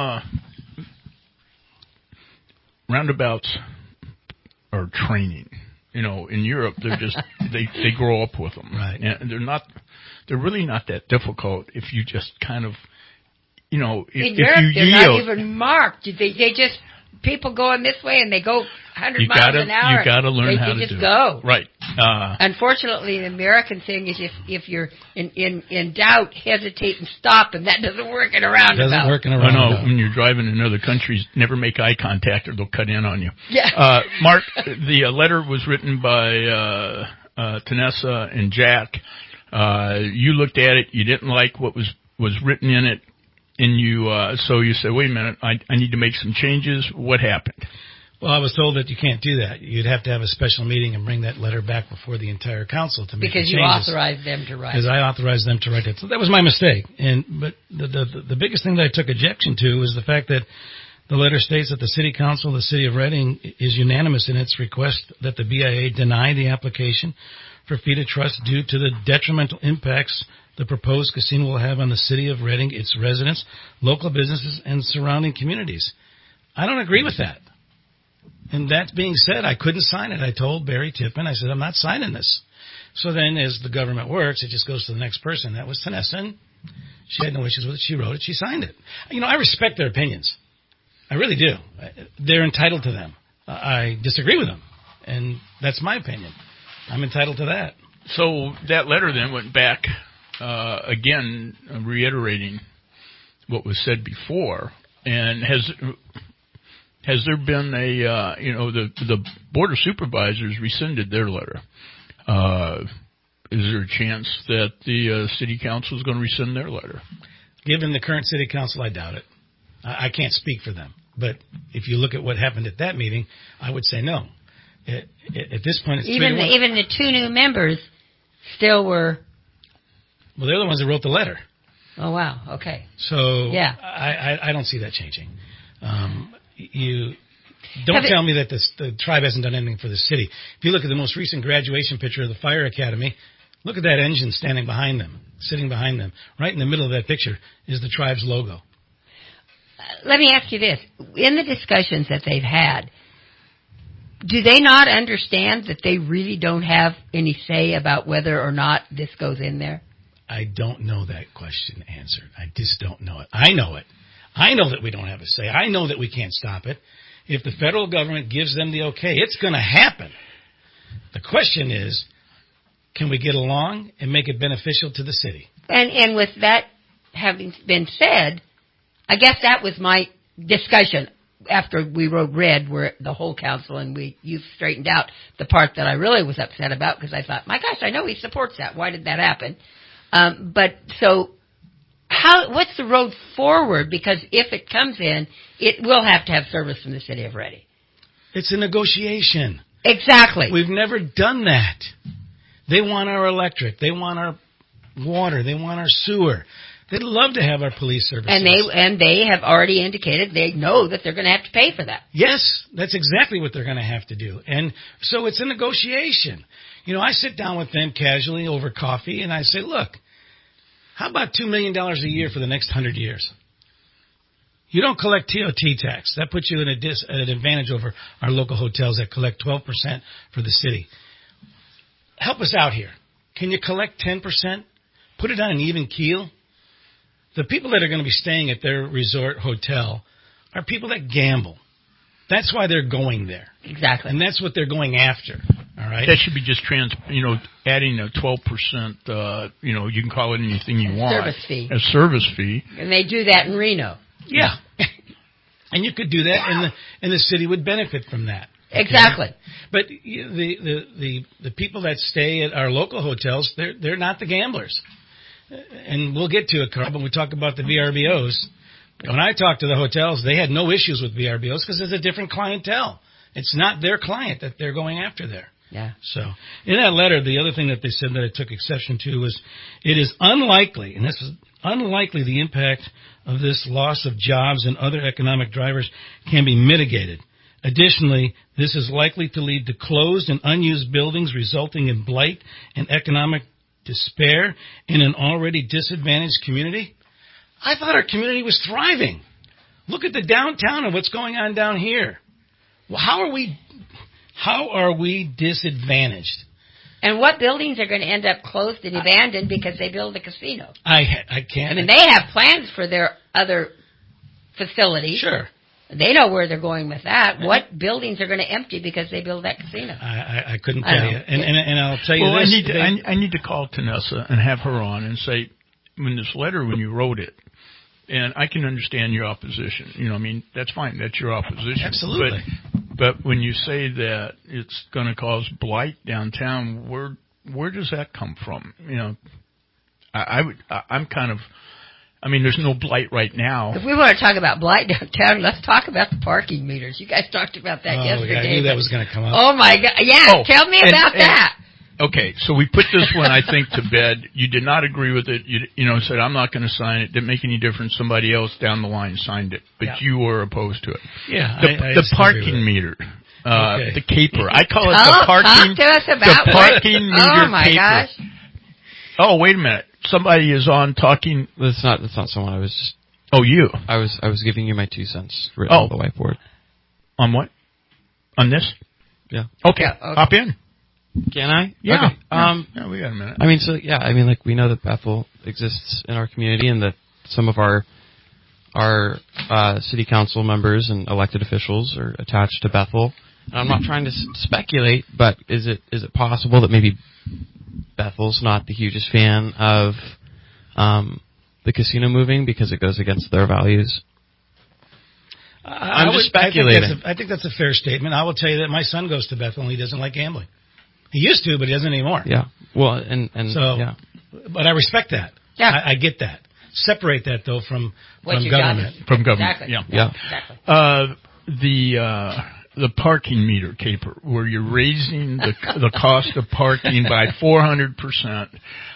roundabouts are training. In Europe, they're just, they grow up with them. Right. And they're really not that difficult if you just kind of, in Europe, they're not even marked. They just, people going this way and they go 100 miles an hour. You gotta learn how to do it. They just go. Right. Unfortunately, the American thing is if you're in doubt, hesitate and stop, and that doesn't work in a roundabout. Doesn't work in a roundabout. No, when you're driving in other countries, never make eye contact or they'll cut in on you. Yeah. Mark, the letter was written by Tanessa and Jack. You looked at it. You didn't like what was written in it. And so you said, wait a minute, I need to make some changes. What happened? Well, I was told that you can't do that. You'd have to have a special meeting and bring that letter back before the entire council to make the changes. Because you authorized them to write it. Because I authorized them to write it. So that was my mistake. But the biggest thing that I took objection to was the fact that The letter states that the City Council of the City of Reading is unanimous in its request that the BIA deny the application for fee to trust due to the detrimental impacts the proposed casino will have on the City of Reading, its residents, local businesses, and surrounding communities. I don't agree with that. And that being said, I couldn't sign it. I told Barry Tippin, I said, I'm not signing this. So then as the government works, it just goes to the next person. That was Tanessa, and she had no issues with it. She wrote it. She signed it. I respect their opinions. I really do. They're entitled to them. I disagree with them, and that's my opinion. I'm entitled to that. So that letter then went back, again, reiterating what was said before. And has there been the Board of Supervisors rescinded their letter? Is there a chance that the City Council is going to rescind their letter? Given the current City Council, I doubt it. I can't speak for them. But if you look at what happened at that meeting, I would say no. At this point, it's even the two new members still were. Well, they're the ones that wrote the letter. Oh wow! Okay. So yeah, I don't see that changing. You don't tell me that the tribe hasn't done anything for the city. If you look at the most recent graduation picture of the fire academy, look at that engine standing behind them, sitting behind them. Right in the middle of that picture is the tribe's logo. Let me ask you this: in the discussions that they've had, do they not understand that they really don't have any say about whether or not this goes in there? I don't know that question answered. I just don't know it. I know it. I know that we don't have a say. I know that we can't stop it. If the federal government gives them the okay, it's going to happen. The question is, can we get along and make it beneficial to the city? And with that having been said, I guess that was my discussion after we wrote red, where the whole council and you straightened out the part that I really was upset about, because I thought, my gosh, I know he supports that. Why did that happen? What's the road forward? Because if it comes in, it will have to have service from the city of Reading. It's a negotiation. Exactly. We've never done that. They want our electric. They want our water. They want our sewer. They'd love to have our police services. And they have already indicated they know that they're going to have to pay for that. Yes, that's exactly what they're going to have to do. And so it's a negotiation. I sit down with them casually over coffee, and I say, look, how about $2 million a year for the next 100 years? You don't collect TOT tax. That puts you at an advantage over our local hotels that collect 12% for the city. Help us out here. Can you collect 10%? Put it on an even keel? The people that are going to be staying at their resort hotel are people that gamble. That's why they're going there. Exactly. And that's what they're going after. All right. That should be just adding a 12%, you can call it anything you want. Service fee. A service fee. And they do that in Reno. Yeah. And you could do that, and the city would benefit from that. Okay? Exactly. But the people that stay at our local hotels, they're not the gamblers. And we'll get to it, Carl, when we talk about the VRBOs. When I talked to the hotels, they had no issues with VRBOs because it's a different clientele. It's not their client that they're going after there. Yeah. So in that letter, the other thing that they said that I took exception to was it is unlikely, and this is unlikely, the impact of this loss of jobs and other economic drivers can be mitigated. Additionally, this is likely to lead to closed and unused buildings, resulting in blight and economic despair in an already disadvantaged community. I thought our community was thriving. Look at the downtown and what's going on down here. Well, how are we disadvantaged? And what buildings are going to end up closed and abandoned because they build a casino? I can't. I mean, they have plans for their other facilities. Sure. They know where they're going with that. What buildings are going to empty because they build that casino? I couldn't tell you. And I'll tell you this. I need to call Tanessa and have her on and say, when you wrote it, and I can understand your opposition. That's fine. That's your opposition. Absolutely. But when you say that it's going to cause blight downtown, where does that come from? There's no blight right now. If we want to talk about blight downtown, let's talk about the parking meters. You guys talked about that yesterday. Yeah, I knew that was going to come up. Oh, my God. Yeah, tell me about that. Okay, so we put this one, I think, to bed. You did not agree with it. You said, I'm not going to sign it. Didn't make any difference. Somebody else down the line signed it. But you were opposed to it. Yeah, The parking meter. Okay. The caper. I call it the parking. Talk to us about the parking meter caper. Oh, my gosh. Oh, wait a minute. Somebody is on talking. That's not someone. I was just. Oh, you. I was giving you my 2 cents written on the whiteboard. On what? On this? Yeah. Okay. Hop in. Can I? Yeah. Okay. Yeah, we got a minute. We know that Bethel exists in our community, and that some of our city council members and elected officials are attached to Bethel. And I'm not trying to speculate, but is it possible that maybe Bethel's not the hugest fan of the casino moving because it goes against their values? I'm just speculating. I think that's a fair statement. I will tell you that my son goes to Bethel and he doesn't like gambling. He used to, but he doesn't anymore. Yeah. Well, and but I respect that. Yeah. I get that. Separate that though from you government. From government. Exactly. Yeah. Exactly. The parking meter caper, where you're raising the cost of parking by 400%.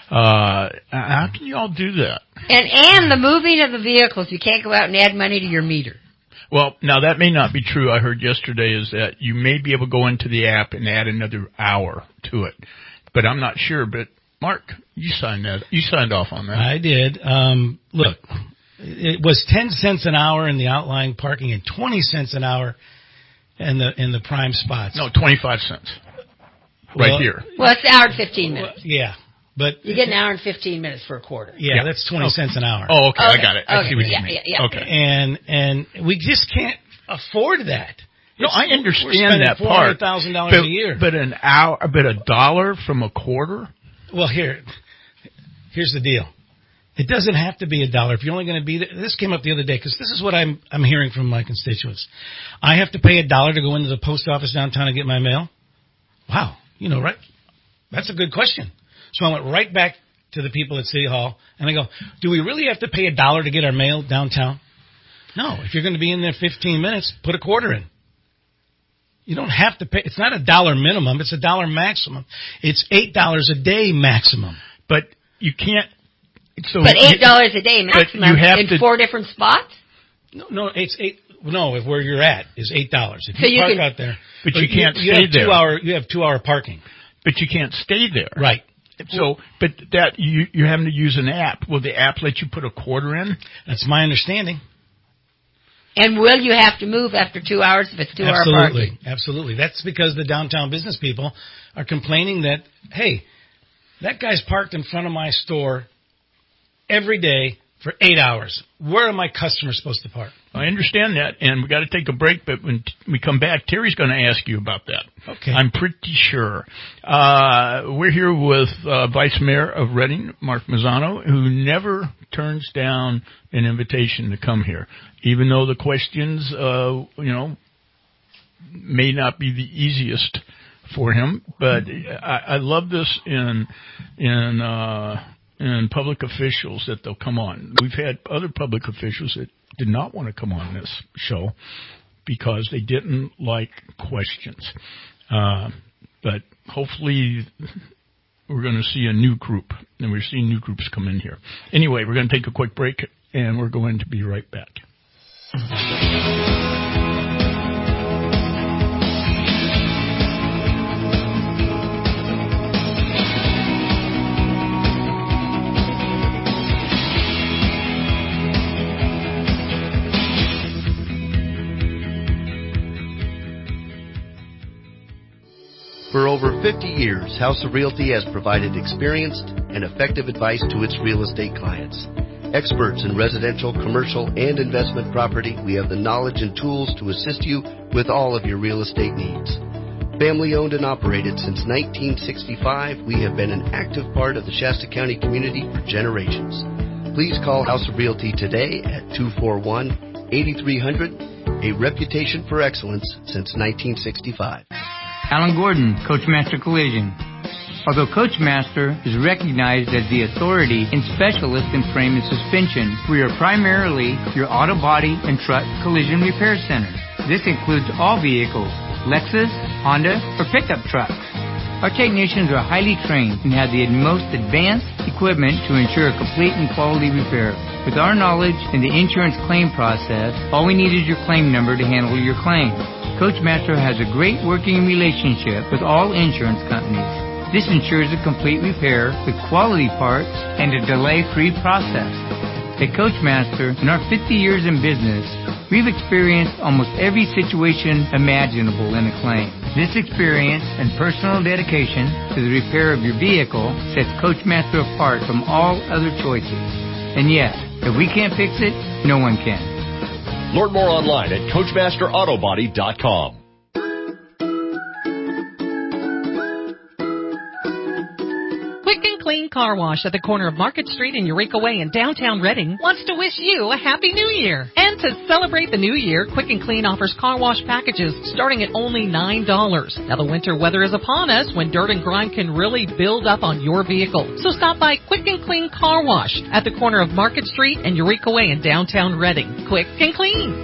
How can you all do that? And the moving of the vehicles. You can't go out and add money to your meter. Well, now that may not be true. I heard yesterday is that you may be able to go into the app and add another hour to it, but I'm not sure. But Mark, you signed off on that. I did. Look, it was 10 cents an hour in the outlying parking and 20 cents an hour in the prime spots. No, 25 cents. Right here. Well, it's an hour and 15 minutes. Yeah. But you get an hour and 15 minutes for a quarter. Yeah, that's 20 cents an hour. Oh, okay. I got it. I see what you mean. Yeah. Okay. And we just can't afford that. No, I understand that part. $400,000 a year. But an hour, but $1 from a quarter? Well, here's the deal. It doesn't have to be $1 if you're only going to be there. This came up the other day because this is what I'm hearing from my constituents. I have to pay $1 to go into the post office downtown and get my mail. Wow, right? That's a good question. So I went right back to the people at City Hall, and I go, do we really have to pay $1 to get our mail downtown? No. If you're going to be in there 15 minutes, put a quarter in. You don't have to pay. It's not $1 minimum. It's $1 maximum. It's $8 a day maximum. But you can't. But $8 a day maximum in 4 different spots? No, it's $8. No, if where you're at is $8. If so you park out there, but you can't stay there. You have 2 hour parking. But you can't stay there. Right. So, but that you're having to use an app. Will the app let you put a quarter in? That's my understanding. And will you have to move after 2 hours if it's 2 hour parking? Absolutely. That's because the downtown business people are complaining that, hey, that guy's parked in front of my store every day for 8 hours. Where are my customers supposed to park? I understand that, and we got to take a break, but when we come back, Terry's going to ask you about that. Okay. I'm pretty sure. We're here with Vice Mayor of Reading, Mark Mazzano, who never turns down an invitation to come here, even though the questions, may not be the easiest for him. But I love this in public officials that they'll come on. We've had other public officials that did not want to come on this show because they didn't like questions. But hopefully we're going to see a new group, and we're seeing new groups come in here. Anyway, we're going to take a quick break, and we're going to be right back. For over 50 years, House of Realty has provided experienced and effective advice to its real estate clients. Experts in residential, commercial, and investment property, we have the knowledge and tools to assist you with all of your real estate needs. Family owned and operated since 1965, we have been an active part of the Shasta County community for generations. Please call House of Realty today at 241-8300, a reputation for excellence since 1965. Alan Gordon, Coachmaster Collision. Although Coachmaster is recognized as the authority and specialist in frame and suspension, we are primarily your auto body and truck collision repair center. This includes all vehicles, Lexus, Honda, or pickup trucks. Our technicians are highly trained and have the most advanced equipment to ensure a complete and quality repair. With our knowledge in the insurance claim process, all we need is your claim number to handle your claim. Coachmaster has a great working relationship with all insurance companies. This ensures a complete repair with quality parts and a delay-free process. At Coachmaster, in our 50 years in business, we've experienced almost every situation imaginable in a claim. This experience and personal dedication to the repair of your vehicle sets Coachmaster apart from all other choices. And yes, if we can't fix it, no one can. Learn more online at CoachmasterAutobody.com. Quick and Clean Car Wash at the corner of Market Street and Eureka Way in downtown Reading wants to wish you a Happy New Year. And to celebrate the new year, Quick and Clean offers car wash packages starting at only $9. Now the winter weather is upon us when dirt and grime can really build up on your vehicle. So stop by Quick and Clean Car Wash at the corner of Market Street and Eureka Way in downtown Reading. Quick and Clean.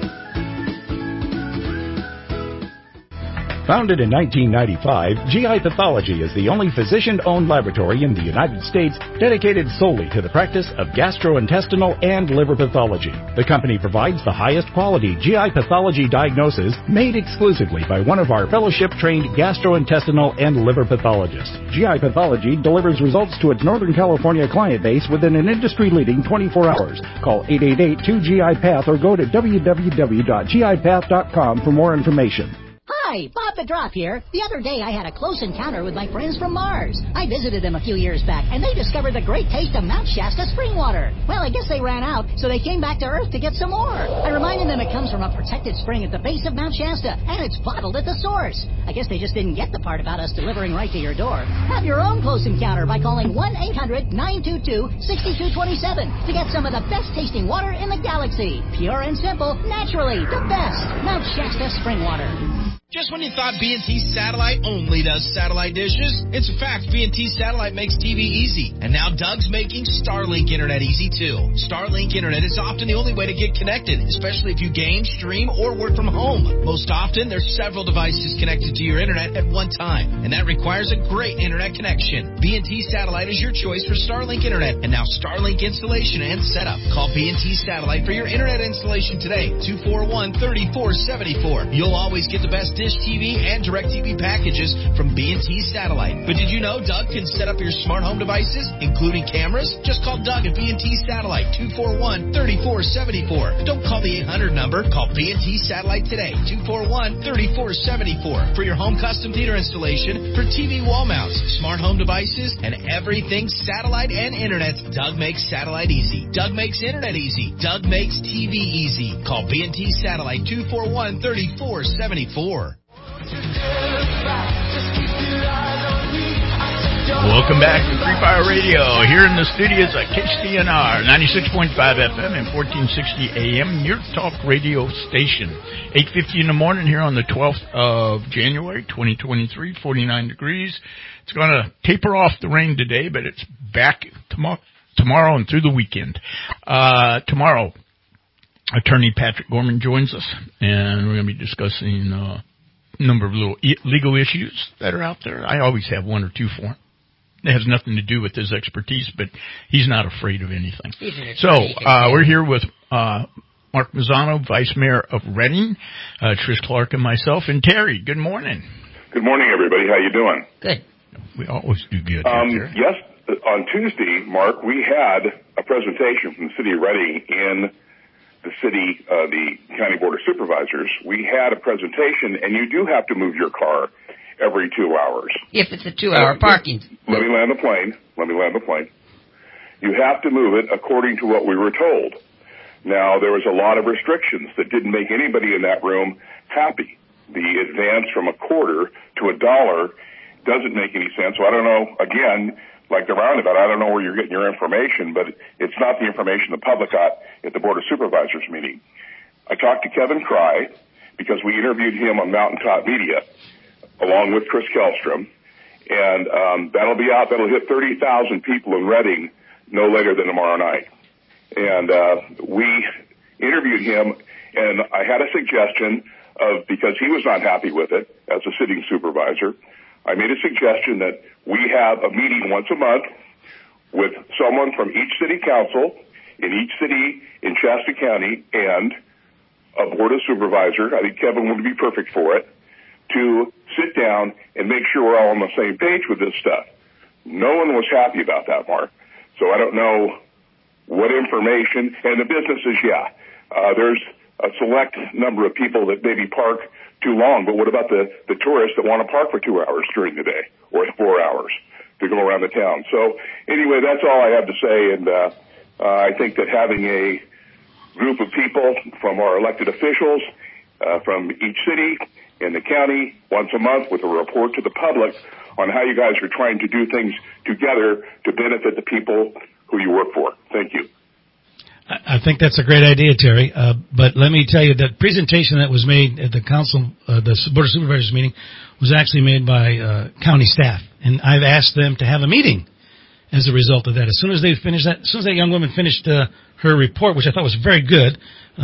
Founded in 1995, GI Pathology is the only physician-owned laboratory in the United States dedicated solely to the practice of gastrointestinal and liver pathology. The company provides the highest quality GI pathology diagnosis made exclusively by one of our fellowship-trained gastrointestinal and liver pathologists. GI Pathology delivers results to its Northern California client base within an industry-leading 24 hours. Call 888-2GI-PATH or go to www.gipath.com for more information. Hi, Bob the Drop here. The other day I had a close encounter with my friends from Mars. I visited them a few years back, and they discovered the great taste of Mount Shasta spring water. Well, I guess they ran out, so they came back to Earth to get some more. I reminded them it comes from a protected spring at the base of Mount Shasta, and it's bottled at the source. I guess they just didn't get the part about us delivering right to your door. Have your own close encounter by calling 1-800-922-6227 to get some of the best tasting water in the galaxy. Pure and simple, naturally, the best. Mount Shasta spring water. Just when you thought B&T Satellite only does satellite dishes, it's a fact B&T Satellite makes TV easy. And now Doug's making Starlink Internet easy, too. Starlink Internet is often the only way to get connected, especially if you game, stream, or work from home. Most often, there's several devices connected to your Internet at one time, and that requires a great Internet connection. B&T Satellite is your choice for Starlink Internet, and now Starlink installation and setup. Call B&T Satellite for your Internet installation today, 241-3474. You'll always get the best Dish TV and DirecTV packages from B&T Satellite. But did you know Doug can set up your smart home devices, including cameras? Just call Doug at B&T Satellite, 241-3474. Don't call the 800 number. Call B&T Satellite today, 241-3474. For your home custom theater installation, for TV wall mounts, smart home devices, and everything satellite and internet, Doug makes satellite easy. Doug makes internet easy. Doug makes TV easy. Call B&T Satellite, 241-3474. Welcome back to Free Fire Radio here in the studios at KCNR 96.5 FM and 1460 AM, your talk radio station. 8:50 in the morning here on the 12th of January 2023, 49 degrees. It's going to taper off the rain today, but it's back tomorrow and through the weekend. Tomorrow, Attorney Patrick Gorman joins us, and we're going to be discussing a number of little legal issues that are out there. I always have one or two for him. It has nothing to do with his expertise, but he's not afraid of anything. So we're here with Mark Mazzano, Vice Mayor of Reading, Trish Clark and myself, and Terry. Good morning. Good morning, everybody. How you doing? Good. We always do good. Yes, on Tuesday, Mark, we had a presentation from the City of Reading in the city, the County Board of Supervisors. We had a presentation, and you do have to move your car every 2 hours. If it's a 2-hour parking. Let me land the plane. You have to move it according to what we were told. Now, there was a lot of restrictions that didn't make anybody in that room happy. The advance from $0.25 to $1 doesn't make any sense. So I don't know, again, like the roundabout, I don't know where you're getting your information, but it's not the information the public got at the Board of Supervisors meeting. I talked to Kevin Cry because we interviewed him on Mountaintop Media along with Chris Kellstrom, and that'll be out. That'll hit 30,000 people in Reading no later than tomorrow night. And we interviewed him, and I had a suggestion of, because he was not happy with it as a sitting supervisor, I made a suggestion that we have a meeting once a month with someone from each city council in each city in Shasta County and a board of supervisors. I think Kevin would be perfect for it, to sit down and make sure we're all on the same page with this stuff. No one was happy about that, Mark. So I don't know what information, and the businesses, there's a select number of people that maybe park too long, but what about the tourists that want to park for 2 hours during the day or 4 hours to go around the town? So anyway, that's all I have to say, and I think that having a group of people from our elected officials from each city in the county once a month with a report to the public on how you guys are trying to do things together to benefit the people who you work for. Thank you. I think that's a great idea, Terry. But let me tell you that presentation that was made at the council, the Board of Supervisors meeting, was actually made by county staff. And I've asked them to have a meeting as a result of that. As soon as that young woman finished her report, which I thought was very good,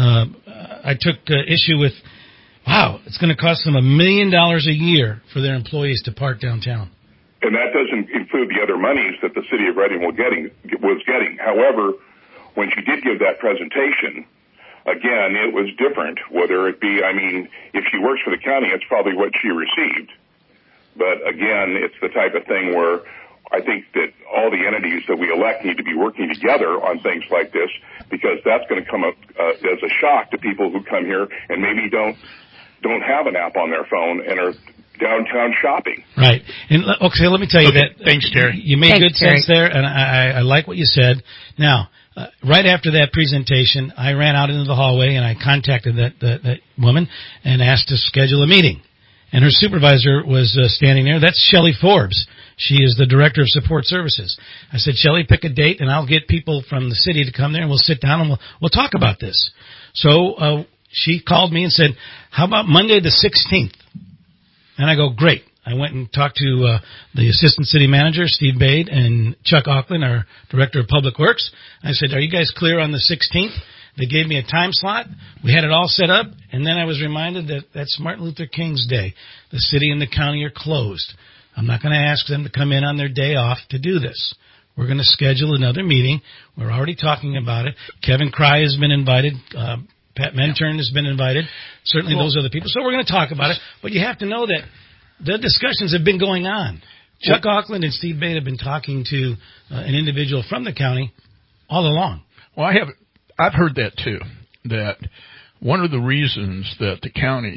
I took issue with, wow, it's going to cost them $1 million a year for their employees to park downtown. And that doesn't include the other monies that the city of Reading was getting. However, when she did give that presentation, again, it was different, whether it be, if she works for the county, it's probably what she received. But again, it's the type of thing where I think that all the entities that we elect need to be working together on things like this, because that's going to come up as a shock to people who come here and maybe don't have an app on their phone and are downtown shopping. Right. And okay, let me tell you that. Thanks, Terry. You made good sense there, and I like what you said. Now, right after that presentation, I ran out into the hallway and I contacted that woman and asked to schedule a meeting. And her supervisor was standing there. That's Shelley Forbes. She is the Director of Support Services. I said, Shelley, pick a date and I'll get people from the city to come there and we'll sit down and we'll talk about this. So she called me and said, how about Monday the 16th? And I go, great. I went and talked to the Assistant City Manager, Steve Bade, and Chuck Auckland, our Director of Public Works. I said, are you guys clear on the 16th? They gave me a time slot. We had it all set up, and then I was reminded that that's Martin Luther King's Day. The city and the county are closed. I'm not going to ask them to come in on their day off to do this. We're going to schedule another meeting. We're already talking about it. Kevin Cry has been invited. Pat Mentern has been invited. Certainly those other people. So we're going to talk about it. But you have to know that the discussions have been going on. Chuck Auckland and Steve Bate have been talking to an individual from the county all along. Well, I've heard that too, that one of the reasons that the county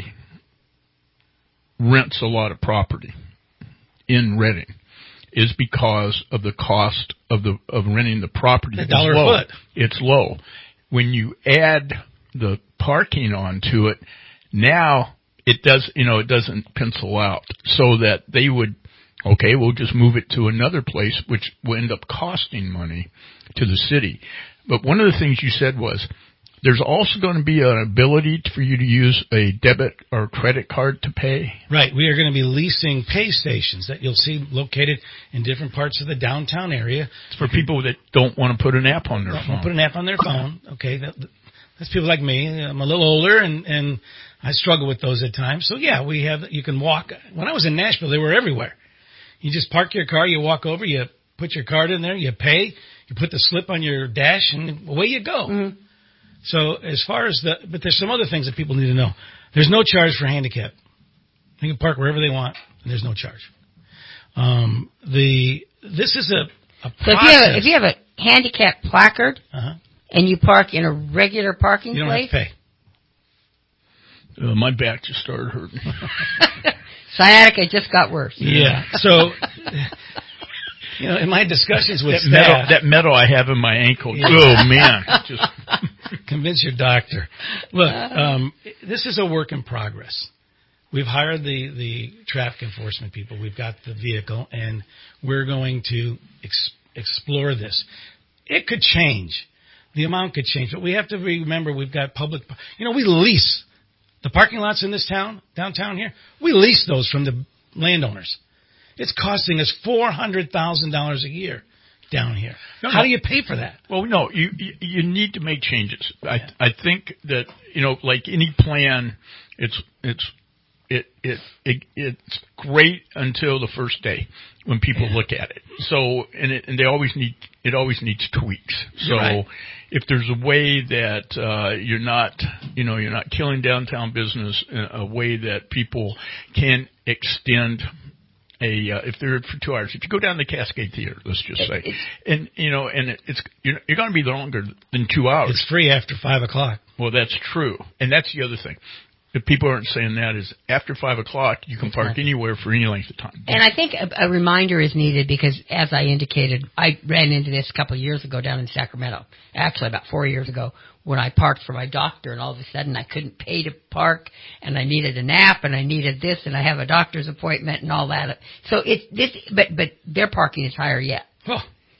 rents a lot of property in Reading is because of the cost of renting the property. $1 a foot. It's low. When you add the parking onto it, now it doesn't pencil out, so that they would, we'll just move it to another place, which will end up costing money to the city. But one of the things you said was there's also going to be an ability for you to use a debit or credit card to pay. Right. We are going to be leasing pay stations that you'll see located in different parts of the downtown area. It's for people that don't want to put an app on their phone. Put an app on their phone. Okay. That's people like me. I'm a little older and I struggle with those at times. So yeah, you can walk. When I was in Nashville, they were everywhere. You just park your car, you walk over, you put your card in there, you pay, you put the slip on your dash, and away you go. Mm-hmm. So as far as but there's some other things that people need to know. There's no charge for handicap. They can park wherever they want, and there's no charge. This is a process. So if you have a handicap placard and you park in a regular parking place, you don't have to pay. My back just started hurting. Sciatica just got worse. Yeah. So, in my discussions with staff, that metal I have in my ankle. Yeah. Oh man! Just convince your doctor. Look, this is a work in progress. We've hired the traffic enforcement people. We've got the vehicle, and we're going to explore this. It could change. The amount could change, but we have to remember we've got public. We lease. The parking lots in this town, downtown here, we lease those from the landowners. It's costing us $400,000 a year down here. How do you pay for that? Well, no, you need to make changes. I think that, like any plan, it's it's great until the first day when people look at it. So, and they always needs tweaks. So Right. if there's a way that, you're not killing downtown business in a way that people can extend if they're for 2 hours, if you go down to the Cascade Theater, let's just say, and you're going to be longer than 2 hours. It's free after 5 o'clock. Well, that's true. And that's the other thing. If people aren't saying that is after 5 o'clock, you can park anywhere for any length of time. And I think a reminder is needed because, as I indicated, I ran into this a couple of years ago down in Sacramento. Actually, about 4 years ago, when I parked for my doctor, and all of a sudden I couldn't pay to park, and I needed a nap, and I needed this, and I have a doctor's appointment, and all that. So but their parking is higher yet. Oh.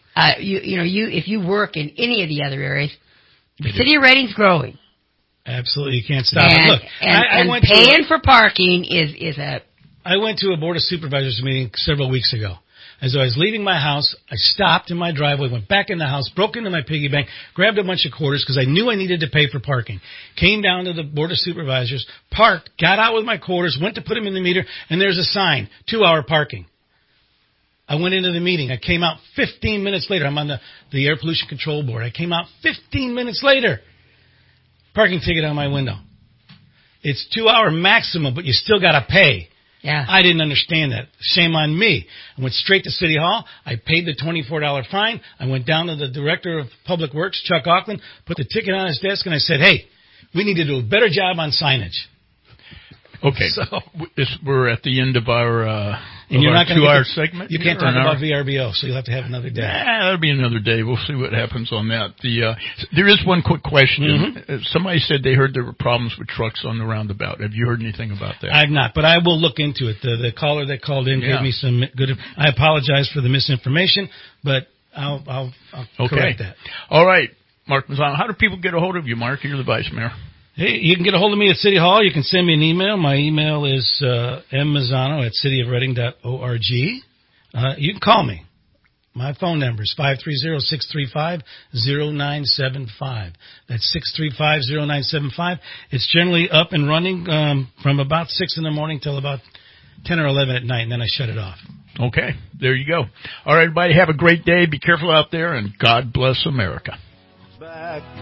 If you work in any of the other areas, the city of Reading's growing. Absolutely, you can't stop it. Look, I went paying for parking is a. I went to a Board of Supervisors meeting several weeks ago. As I was leaving my house, I stopped in my driveway, went back in the house, broke into my piggy bank, grabbed a bunch of quarters because I knew I needed to pay for parking. Came down to the Board of Supervisors, parked, got out with my quarters, went to put them in the meter, and there's a sign, 2-hour parking. I went into the meeting. I came out 15 minutes later. I'm on the Air Pollution Control Board. I came out 15 minutes later. Parking ticket on my window. It's 2-hour maximum, but you still got to pay. Yeah. I didn't understand that. Shame on me. I went straight to City Hall. I paid the $24 fine. I went down to the Director of Public Works, Chuck Auckland, put the ticket on his desk, and I said, hey, we need to do a better job on signage. Okay, so we're at the end of our and you're not 2-hour segment. You can't talk about VRBO, so you'll have to have another day. That'll be another day. We'll see what happens on that. There is one quick question. Mm-hmm. Somebody said they heard there were problems with trucks on the roundabout. Have you heard anything about that? I've not, but I will look into it. The caller that called in gave me some good. I apologize for the misinformation, but I'll correct that. All right, Mark Mazzano. How do people get a hold of you, Mark? You're the Vice Mayor. Hey, you can get a hold of me at City Hall. You can send me an email. My email is mmazzano@cityofreading.org. You can call me. My phone number is 530-635-0975. That's 635-0975. It's generally up and running from about 6 in the morning till about 10 or 11 at night, and then I shut it off. Okay, there you go. All right, everybody, have a great day. Be careful out there, and God bless America.